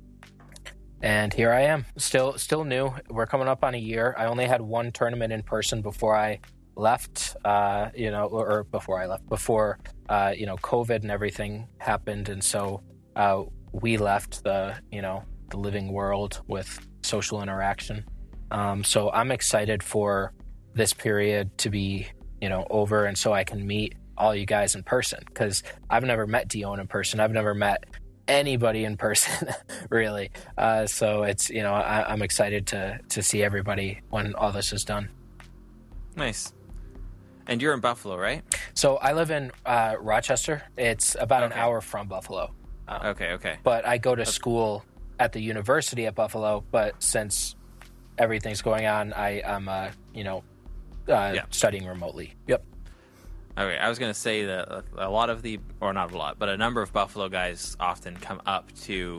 And here I am, still still new. We're coming up on a year. I only had one tournament in person before I left, uh, you know, or, or before I left, before, uh, you know, COVID and everything happened. And so uh, we left the, you know, the living world with social interaction. Um, so I'm excited for this period to be, you know, over. And so I can meet all you guys in person because I've never met Dion in person. I've never met anybody in person really uh so it's you know I, I'm excited to to see everybody when all this is done. Nice. And you're in Buffalo, right? So I live in uh Rochester. It's about okay. an hour from Buffalo. um, okay okay but I go to okay. school at the university at Buffalo, but since everything's going on, I am uh you know uh yeah. studying remotely. Yep. Okay, I was going to say that a lot of the, or not a lot, but a number of Buffalo guys often come up to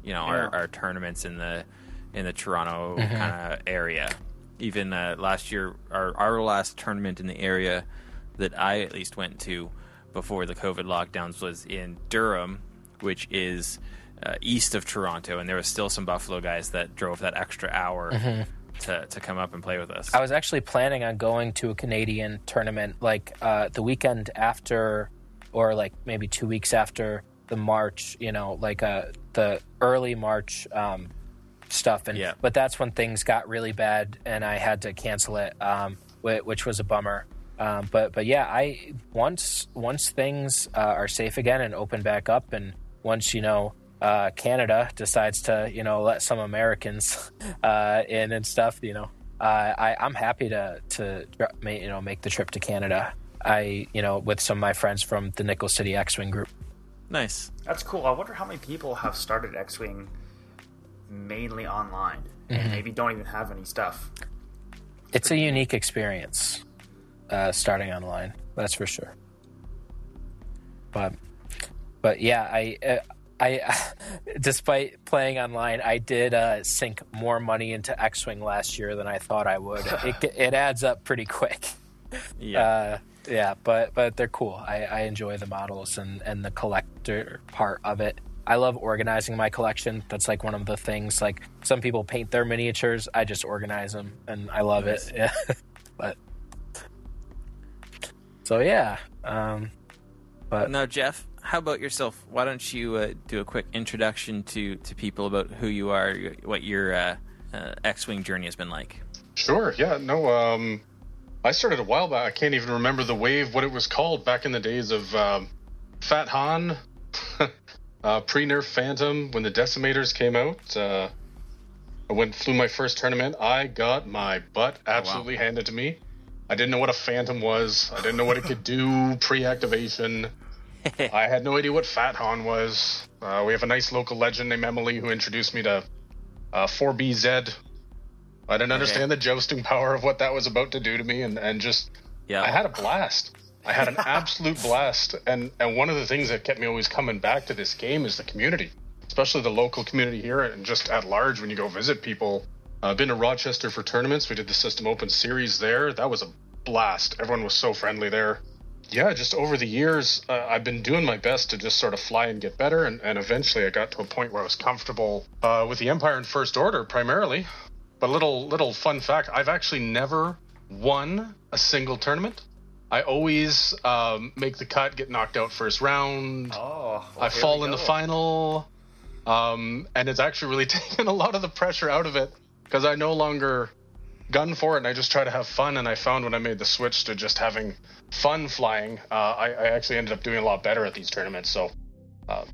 you know, Yeah. our, our tournaments in the in the Toronto Mhm. kind of area. Even uh, last year, our our last tournament in the area that I at least went to before the COVID lockdowns was in Durham, which is uh, east of Toronto, and there was still some Buffalo guys that drove that extra hour to to come up and play with us. I was actually planning on going to a Canadian tournament like uh, the weekend after, or like maybe two weeks after the March, you know, like uh, the early March um, stuff. And Yeah. but that's when things got really bad, and I had to cancel it, um, whi- which was a bummer. Um, but but yeah, I once once things uh, are safe again and open back up, and once you know uh, Canada decides to you know let some Americans uh, in and stuff, you know, uh, I I'm happy to to ma- you know make the trip to Canada. I you know with some of my friends from the Nickel City X-Wing group. Nice. That's cool. I wonder how many people have started X-Wing mainly online and maybe don't even have any stuff. It's a unique experience uh, starting online. That's for sure. But but yeah, I uh, I despite playing online, I did uh, sink more money into X-Wing last year than I thought I would. it it adds up pretty quick. Yeah. Uh, yeah, but but they're cool. I, I enjoy the models and, and the collector part of it. I love organizing my collection. That's like one of the things. Like some people paint their miniatures, I just organize them, and I love Nice. it. Yeah, but so yeah. Um, but Now, Jeff, how about yourself? Why don't you uh, do a quick introduction to, to people about who you are, y- what your uh, uh, X-Wing journey has been like? Sure. Yeah. No. Um, I started a while back. I can't even remember the wave, what it was called back in the days of um, Fat Han, uh, pre-Nerf Phantom, when the Decimators came out. Uh, I went flew my first tournament. I got my butt absolutely handed to me. I didn't know what a Phantom was. I didn't know what it could do pre-activation. I had no idea what Fat Han was. Uh, we have a nice local legend named Emily who introduced me to uh, four B Z. I didn't understand the jousting power of what that was about to do to me, and, and just Yeah. I had a blast. I had an absolute blast, and and one of the things that kept me always coming back to this game is the community, especially the local community here, and just at large when you go visit people. Uh, I've been to Rochester for tournaments. We did the System Open series there. That was a blast. Everyone was so friendly there. Yeah, just over the years, uh, I've been doing my best to just sort of fly and get better, and, and eventually I got to a point where I was comfortable uh, with the Empire and First Order primarily. But little little fun fact, I've actually never won a single tournament. I always um, make the cut, get knocked out first round. Oh, well, I here fall we in the go. final. Um, and it's actually really taken a lot of the pressure out of it because I no longer gun for it and I just try to have fun. And I found when I made the switch to just having fun flying, uh, I, I actually ended up doing a lot better at these tournaments. So, uh,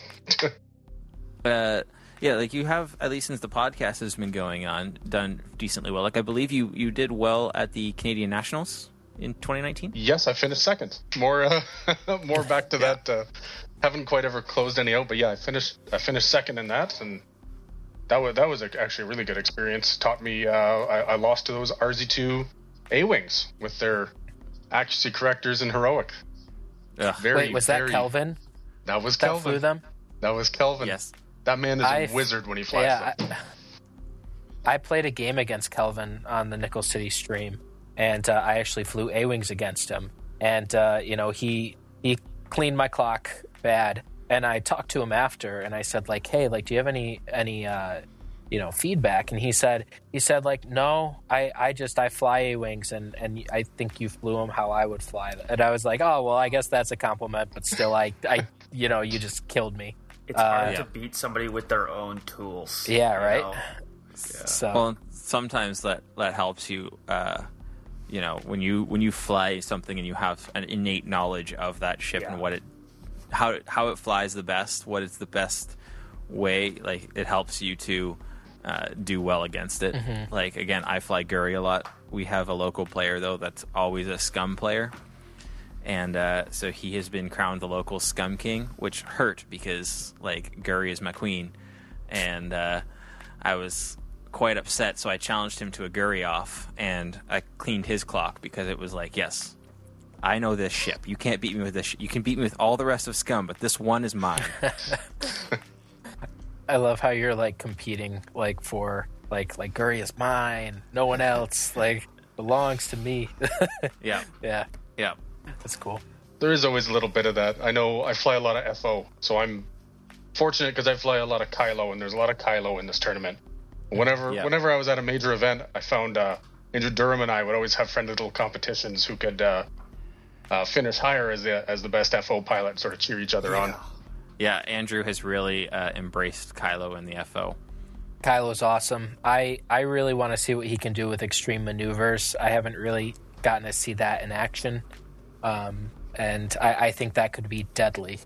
Uh, yeah, like you have, at least since the podcast has been going on, done decently well. Like I believe you, you did well at the Canadian Nationals in twenty nineteen. yes, I finished second. More, uh, more back to that. Uh, haven't quite ever closed any out, but yeah, I finished. I finished second in that, and that was that was a, actually a really good experience. Taught me. Uh, I, I lost to those R Z two A-wings with their accuracy correctors and heroic. Ugh. Very, wait, was that very- Kelvin That was that Kelvin. flew them? That was Kelvin. Yes. That man is I- a wizard when he flies Yeah, them. I, I played a game against Kelvin on the Nickel City stream, and uh, I actually flew A-wings against him. And uh, you know, he he cleaned my clock bad, and I talked to him after, and I said like, "Hey, like, do you have any any uh, you know feedback?" And he said he said like, "No, I, I just I fly A-wings, and and I think you flew them how I would fly." And I was like, "Oh well, I guess that's a compliment, but still, I I you know you just killed me." It's hard Uh, yeah. to beat somebody with their own tools. Yeah, you right? know? So Well, sometimes that, that helps you. Uh, you know, when you when you fly something and you have an innate knowledge of that ship Yeah. and what it, how it, how it flies the best, what is the best way. Like it helps you to uh, do well against it. Like again, I fly Guri a lot. We have a local player though that's always a scum player. And uh, so he has been crowned the local Scum King, which hurt because, like, Guri is my queen. And uh, I was quite upset, so I challenged him to a Guri off, and I cleaned his clock because it was like, yes, I know this ship. You can't beat me with this. Sh- you can beat me with all the rest of Scum, but this one is mine. I love how you're like competing like for like like Guri is mine, no one else like belongs to me. Yeah, Yeah, yeah. that's cool. There is always a little bit of that. I know I fly a lot of F O, so I'm fortunate because I fly a lot of Kylo, and there's a lot of Kylo in this tournament. Whenever Yeah. whenever I was at a major event, I found uh, Andrew Durham and I would always have friendly little competitions who could uh, uh, finish higher as the as the best F O pilot, sort of cheer each other on. Yeah, Andrew has really uh, embraced Kylo in the F O. Kylo's awesome. I I really want to see what he can do with extreme maneuvers. I haven't really gotten to see that in action, um, and I, I think that could be deadly.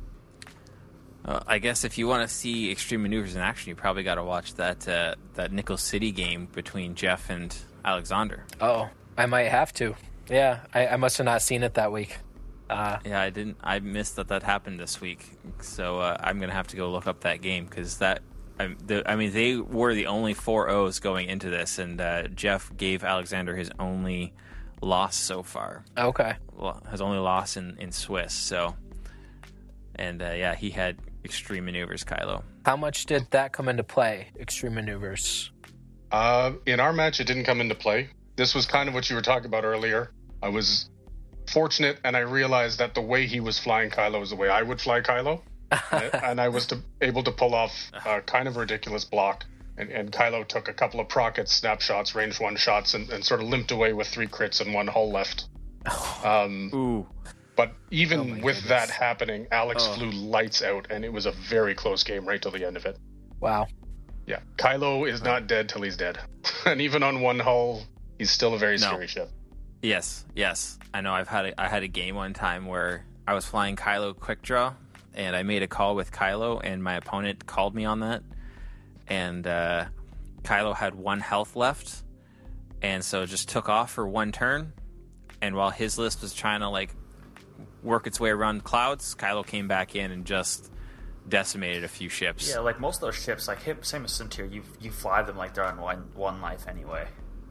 Uh, I guess if you want to see extreme maneuvers in action, you probably got to watch that uh, that Nickel City game between Jeff and Alexander. Oh, I might have to. Yeah, I, I must have not seen it that week. Uh, Yeah, I didn't. I missed that that happened this week, so uh, I'm gonna have to go look up that game because that. I, the, I mean, they were the only four O's going into this, and uh, Jeff gave Alexander his only loss so far. okay. Well, his only loss in, in Swiss. So, and uh, yeah, he had extreme maneuvers, Kylo. How much did that come into play? Extreme maneuvers. Uh, in our match, it didn't come into play. This was kind of what you were talking about earlier. I was fortunate, and I realized that the way he was flying Kylo is the way I would fly Kylo. And I was to, able to pull off a kind of ridiculous block. And, and Kylo took a couple of Procket snapshots, range one shots, and, and sort of limped away with three crits and one hull left. Um, Ooh, but even Oh my with goodness. that happening, Alex Oh. flew lights out, and it was a very close game right till the end of it. Wow. Yeah, Kylo is not dead till he's dead. And even on one hull, he's still a very No. scary ship. yes, yes. I know. I've had a, I had a game one time where I was flying Kylo quick draw, and I made a call with Kylo, and my opponent called me on that, and uh, Kylo had one health left, and so just took off for one turn, and while his list was trying to like work its way around clouds, Kylo came back in and just decimated a few ships. Yeah, like most of those ships, like him, same as Suntir, you you fly them like they're on one one life anyway,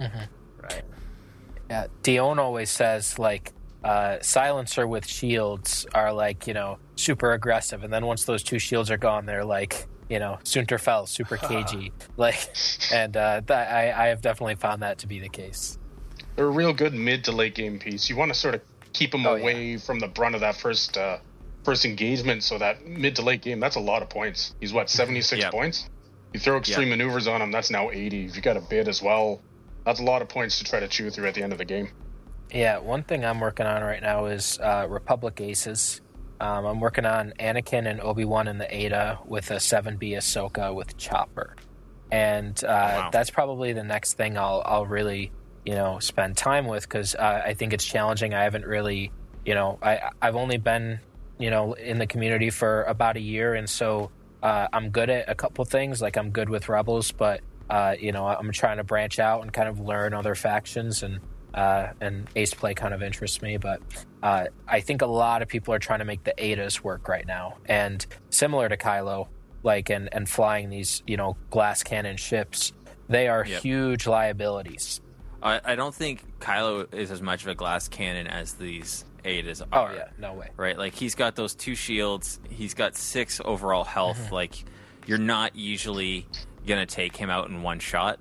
right? Yeah, Dion always says like uh, silencer with shields are like, you know, super aggressive, and then once those two shields are gone, they're like, you know, Sunterfell, super cagey. like, and uh, that, I I have definitely found that to be the case. They're a real good mid to late game piece. You want to sort of keep them Oh, yeah. away from the brunt of that first uh, first engagement, so that mid to late game, that's a lot of points. He's what, seventy-six Yep. points? You throw extreme Yep. maneuvers on him, that's now eighty. If you got a bid as well, that's a lot of points to try to chew through at the end of the game. Yeah, one thing I'm working on right now is uh, Republic Aces. Um, I'm working on Anakin and Obi-Wan in the Ada with a seven B Ahsoka with Chopper. And uh, wow. that's probably the next thing I'll, I'll really, you know, spend time with, because uh, I think it's challenging. I haven't really, you know, I, I've only been, you know, in the community for about a year, and so uh, I'm good at a couple things. Like I'm good with Rebels, but, uh, you know, I'm trying to branch out and kind of learn other factions, and Uh, and ace play kind of interests me, but uh, I think a lot of people are trying to make the Adas work right now. And similar to Kylo, like and, and flying these, you know, glass cannon ships, they are Yep. huge liabilities. I, I don't think Kylo is as much of a glass cannon as these Adas Oh are. yeah, no way. Right? Like he's got those two shields. He's got six overall health. Mm-hmm. Like you're not usually gonna take him out in one shot.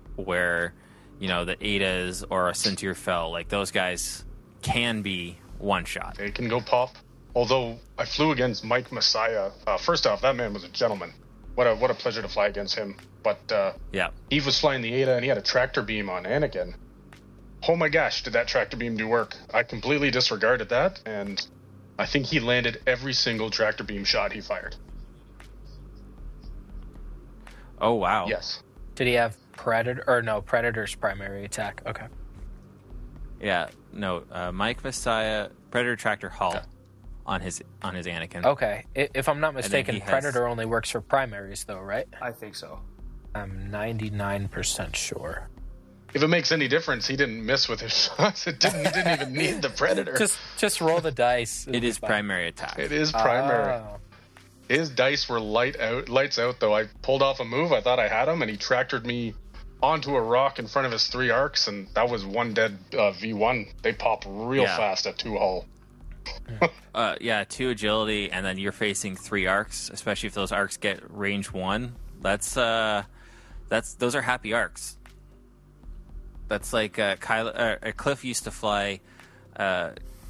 Where you know the Adas or a Suntir Fel, like those guys can be one shot. They can go pop. Although I flew against Mike Messiah. Uh, first off, that man was a gentleman. What a what a pleasure to fly against him. But uh, Yeah. he was flying the Ada, and he had a tractor beam on Anakin. Oh my gosh, did that tractor beam do work? I completely disregarded that, and I think he landed every single tractor beam shot he fired. Oh wow. Yes. Did he have Predator or no Predator's primary attack? Okay. Yeah. No. Uh, Mike Messiah, Predator Tractor Hull Yeah. on his on his Anakin. Okay. I- If I'm not then mistaken, he has- Predator only works for primaries, though, right? I think so. I'm ninety-nine percent sure. If it makes any difference, he didn't miss with his shots. It didn't. He didn't even need the Predator. Just just roll the dice. It is primary attack. It is primary. Oh. His dice were light out, lights out. Though I pulled off a move, I thought I had him, and he tractored me onto a rock in front of his three arcs, and that was one dead uh, V one. They pop real Yeah. fast at two hull. uh, yeah, two agility, and then you're facing three arcs. Especially if those arcs get range one, that's uh, that's those are happy arcs. That's like uh, Kyle, uh, Cliff used to fly uh,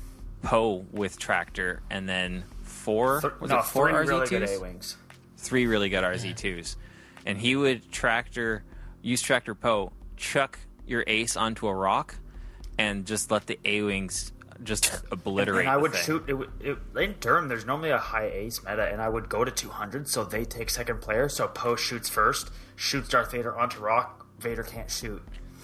Poe with Tractor, and then four Th- was no, it four three R Z twos? really good A-wings. Three really good R Z twos, and he would Tractor use Tractor Poe, chuck your ace onto a rock, and just let the A-wings just obliterate. And I the would thing. shoot it, it, in Durham. There's normally a high ace meta, and I would go to two hundred, so they take second player. So Poe shoots first, shoots Darth Vader onto rock. Vader can't shoot.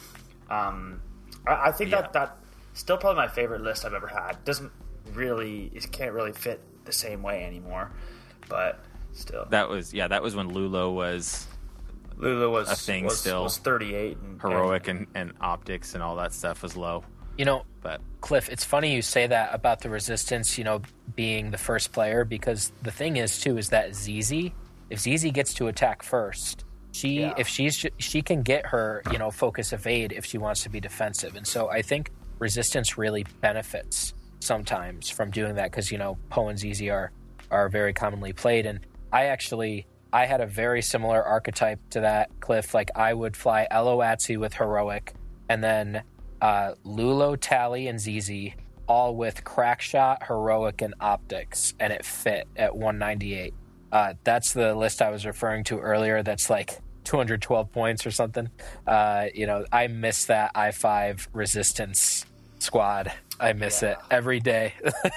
Um, I, I think Yeah. that that still probably my favorite list I've ever had. Doesn't really, it can't really fit the same way anymore, but still, That was yeah, that was when Lulo was Lulu was a thing was, still. was thirty-eight and heroic, and, and optics and all that stuff was low. You know, But Cliff, it's funny you say that about the Resistance, you know, being the first player, because the thing is, too, is that Z Z, if Z Z gets to attack first, she Yeah. if she's she can get her, you know, focus evade if she wants to be defensive. And so I think Resistance really benefits sometimes from doing that, because, you know, Poe and Z Z are, are very commonly played. And I actually, I had a very similar archetype to that, Cliff. Like, I would fly Eloatsi with Heroic, and then uh, Lulo, Tally, and Z Z, all with Crackshot, Heroic, and Optics, and it fit at one ninety-eight. Uh, that's the list I was referring to earlier. That's like two hundred twelve points or something. Uh, you know, I miss that I five Resistance squad. I miss Yeah. it every day.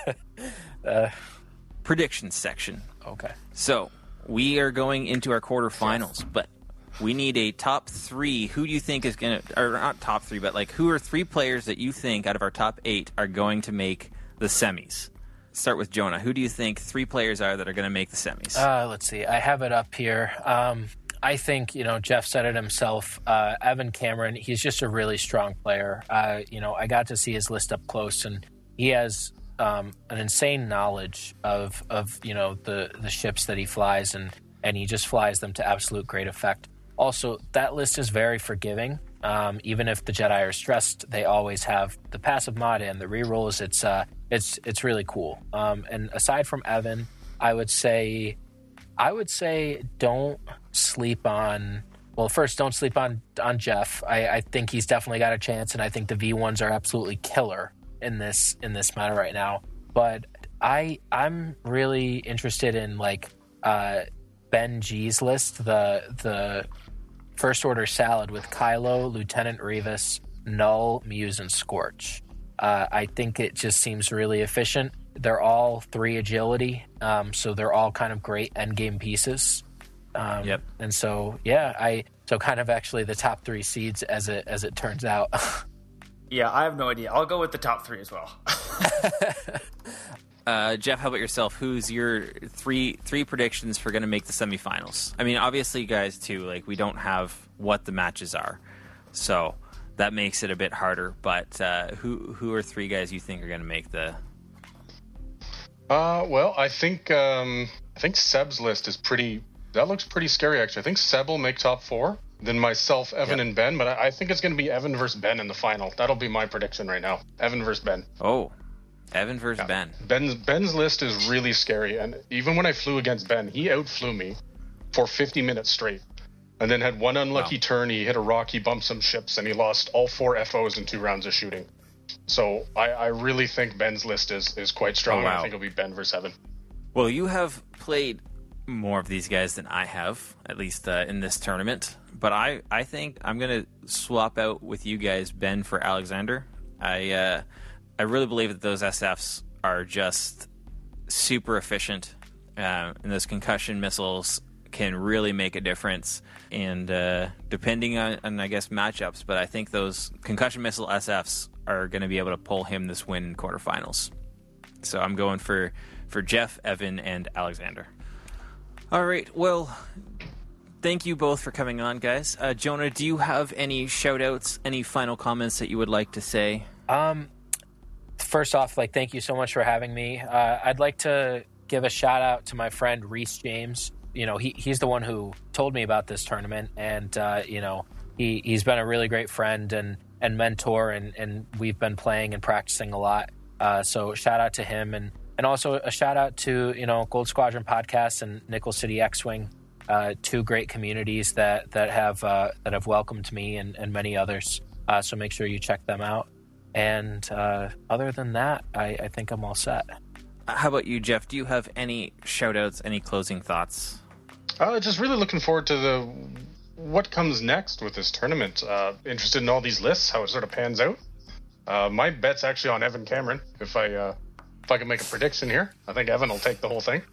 uh, predictions section. okay. So we are going into our quarterfinals, but we need a top three. Who do you think is going to, or not top three, but like who are three players that you think out of our top eight are going to make the semis? Start with Jonah. Who do you think three players are that are going to make the semis? Uh, let's see. I have it up here. Um, I think, you know, Jeff said it himself. Uh, Evan Cameron, he's just a really strong player. Uh, you know, I got to see his list up close, and he has um, an insane knowledge of, of you know, the, the ships that he flies, and, and he just flies them to absolute great effect. Also, that list is very forgiving. Um, even if the Jedi are stressed, they always have the passive mod and the rerolls. It's uh, it's it's really cool. Um, and aside from Evan, I would say, I would say don't sleep on. Well, first, don't sleep on on Jeff. I, I think he's definitely got a chance, and I think the V ones are absolutely killer in this in this meta right now. But I I'm really interested in like uh, Ben G's list, the the First Order Salad with Kylo, Lieutenant Revis, Null, Muse, and Scorch. Uh, I think it just seems really efficient. They're all three agility, um, so they're all kind of great endgame pieces. Um, Yep. And so, yeah, I so kind of actually the top three seeds as it as it turns out. Yeah, I have no idea. I'll go with the top three as well. Uh, Jeff, how about yourself? Who's your three three predictions for going to make the semifinals? I mean, obviously, you guys too. Like, we don't have what the matches are, so that makes it a bit harder. But uh, who who are three guys you think are going to make the? Uh, well, I think um, I think Seb's list is pretty. That looks pretty scary, actually. I think Seb will make top four. Then myself, Evan, Yep. and Ben. But I, I think it's going to be Evan versus Ben in the final. That'll be my prediction right now. Evan versus Ben. Oh, Evan versus Ben. Ben's Ben's list is really scary, and even when I flew against Ben, he outflew me for fifty minutes straight, and then had one unlucky Wow. turn. He hit a rock, he bumped some ships, and he lost all four F Os in two rounds of shooting. So I, I really think Ben's list is is quite strong. Oh, wow. I think it'll be Ben versus Evan. Well, you have played more of these guys than I have, at least uh, in this tournament. But I, I think I'm going to swap out with you guys Ben for Alexander. I uh, I really believe that those S Fs are just super efficient, uh, and those concussion missiles can really make a difference. And uh, depending on, on, I guess, matchups, but I think those concussion missile S Fs are going to be able to pull him this win in quarterfinals. So I'm going for, for Jeff, Evan, and Alexander. All right. Well, thank you both for coming on, guys. Uh, Jonah, do you have any shout-outs, any final comments that you would like to say? Um, first off, like, thank you so much for having me. Uh, I'd like to give a shout out to my friend Reese James. You know, he he's the one who told me about this tournament, and uh, you know, he he's been a really great friend and and mentor, and and we've been playing and practicing a lot. Uh, so shout out to him, and and also a shout out to you know Gold Squadron Podcast and Nickel City X-Wing, uh, two great communities that that have uh, that have welcomed me and, and many others. Uh, so make sure you check them out. And uh, other than that, I, I think I'm all set. How about you, Jeff? Do you have any shout-outs, any closing thoughts? Uh, just really looking forward to the what comes next with this tournament. Uh, interested in all these lists, how it sort of pans out. Uh, my bet's actually on Evan Cameron. If I uh, if I can make a prediction here, I think Evan will take the whole thing.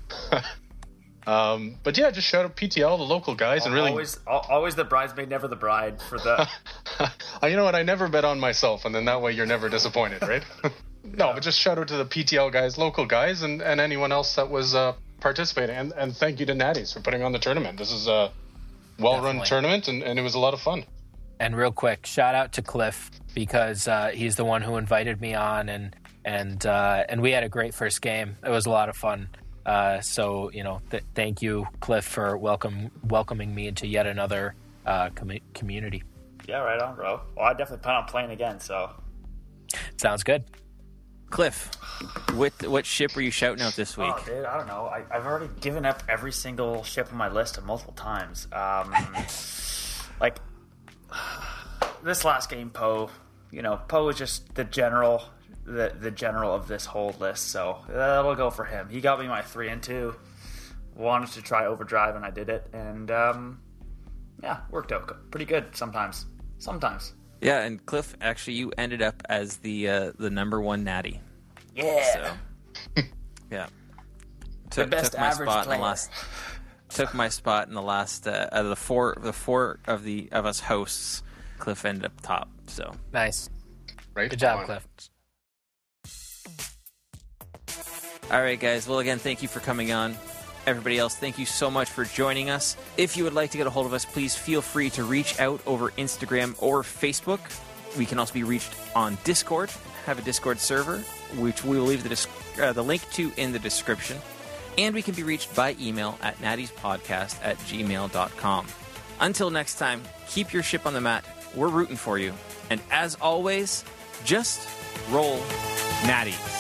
um, but yeah, just shout out P T L, the local guys, and really always always the bridesmaid, never the bride. For the you know what? I never bet on myself, and then that way you're never disappointed, right? No, but just shout out to the P T L guys, local guys, and, and anyone else that was uh, participating. And, and thank you to Natties for putting on the tournament. This is a well-run Definitely. tournament, and, and it was a lot of fun. And real quick, shout out to Cliff, because uh, he's the one who invited me on, and and uh, and we had a great first game. It was a lot of fun. Uh, so you know, th- thank you, Cliff, for welcome welcoming me into yet another uh, com- community. yeah, right on, bro. Well, I definitely plan on playing again. So Sounds good. Cliff, what what ship are you shouting out this week? Oh, dude, I don't know. I, I've already given up every single ship on my list multiple times. Um, like this last game, Poe. You know, Poe is just the general, the the general of this whole list. So that'll go for him. He got me my three and two. Wanted to try overdrive, and I did it, and um, yeah, worked out pretty good. Sometimes, sometimes. Yeah, and Cliff, actually, you ended up as the uh, the number one natty. Yeah. So, yeah. Took, best took my average spot in player. the last. Took my spot in the last uh, out of the four the four of the of us hosts. Cliff ended up top. So Nice. Right? Good job, on. Cliff. all right, guys. Well, again, thank you for coming on. Everybody else, thank you so much for joining us. If you would like to get a hold of us, please feel free to reach out over Instagram or Facebook. We can also be reached on Discord. Have a Discord server, which we will leave the, dis- uh, the link to in the description. And we can be reached by email at nattiespodcast at gmail dot com. Until next time, keep your ship on the mat. We're rooting for you. And as always, just roll natties.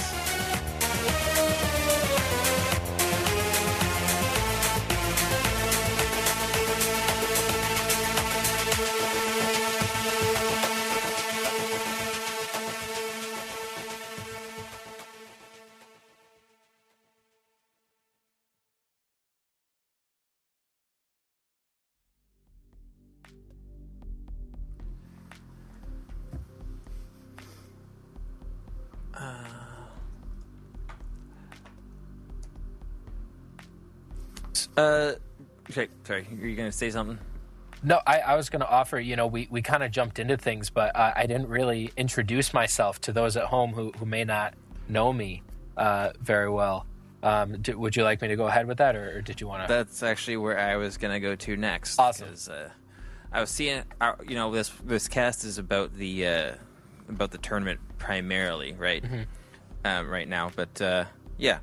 Uh, okay, sorry, are you going to say something? No, I, I was going to offer, you know, we, we kind of jumped into things, but uh, I didn't really introduce myself to those at home who, who may not know me uh, very well. Um, do, would you like me to go ahead with that, or, or did you want to? That's actually where I was going to go to next. Awesome. 'Cause, uh, I was seeing, uh, you know, this this cast is about the uh, about the tournament primarily, right? Mm-hmm. Um, right now, but uh, yeah.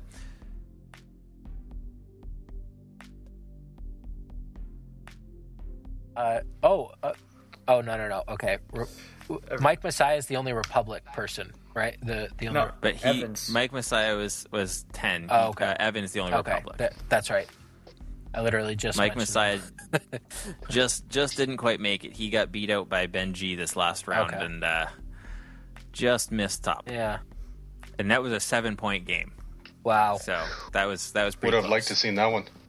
Uh, oh, uh, oh no, no, no. Okay, Re- Mike Messiah is the only Republic person, right? The the only. No. But he, Evans. Mike Messiah was was ten. Oh, okay. Uh, Evan is the only Okay, Republic. that, that's right. I literally just Mike mentioned Messiah just just didn't quite make it. He got beat out by Ben G this last round Okay. and uh, just missed top. Yeah. And that was a seven point game. Wow. So that was that was pretty Would have close. liked to seen that one.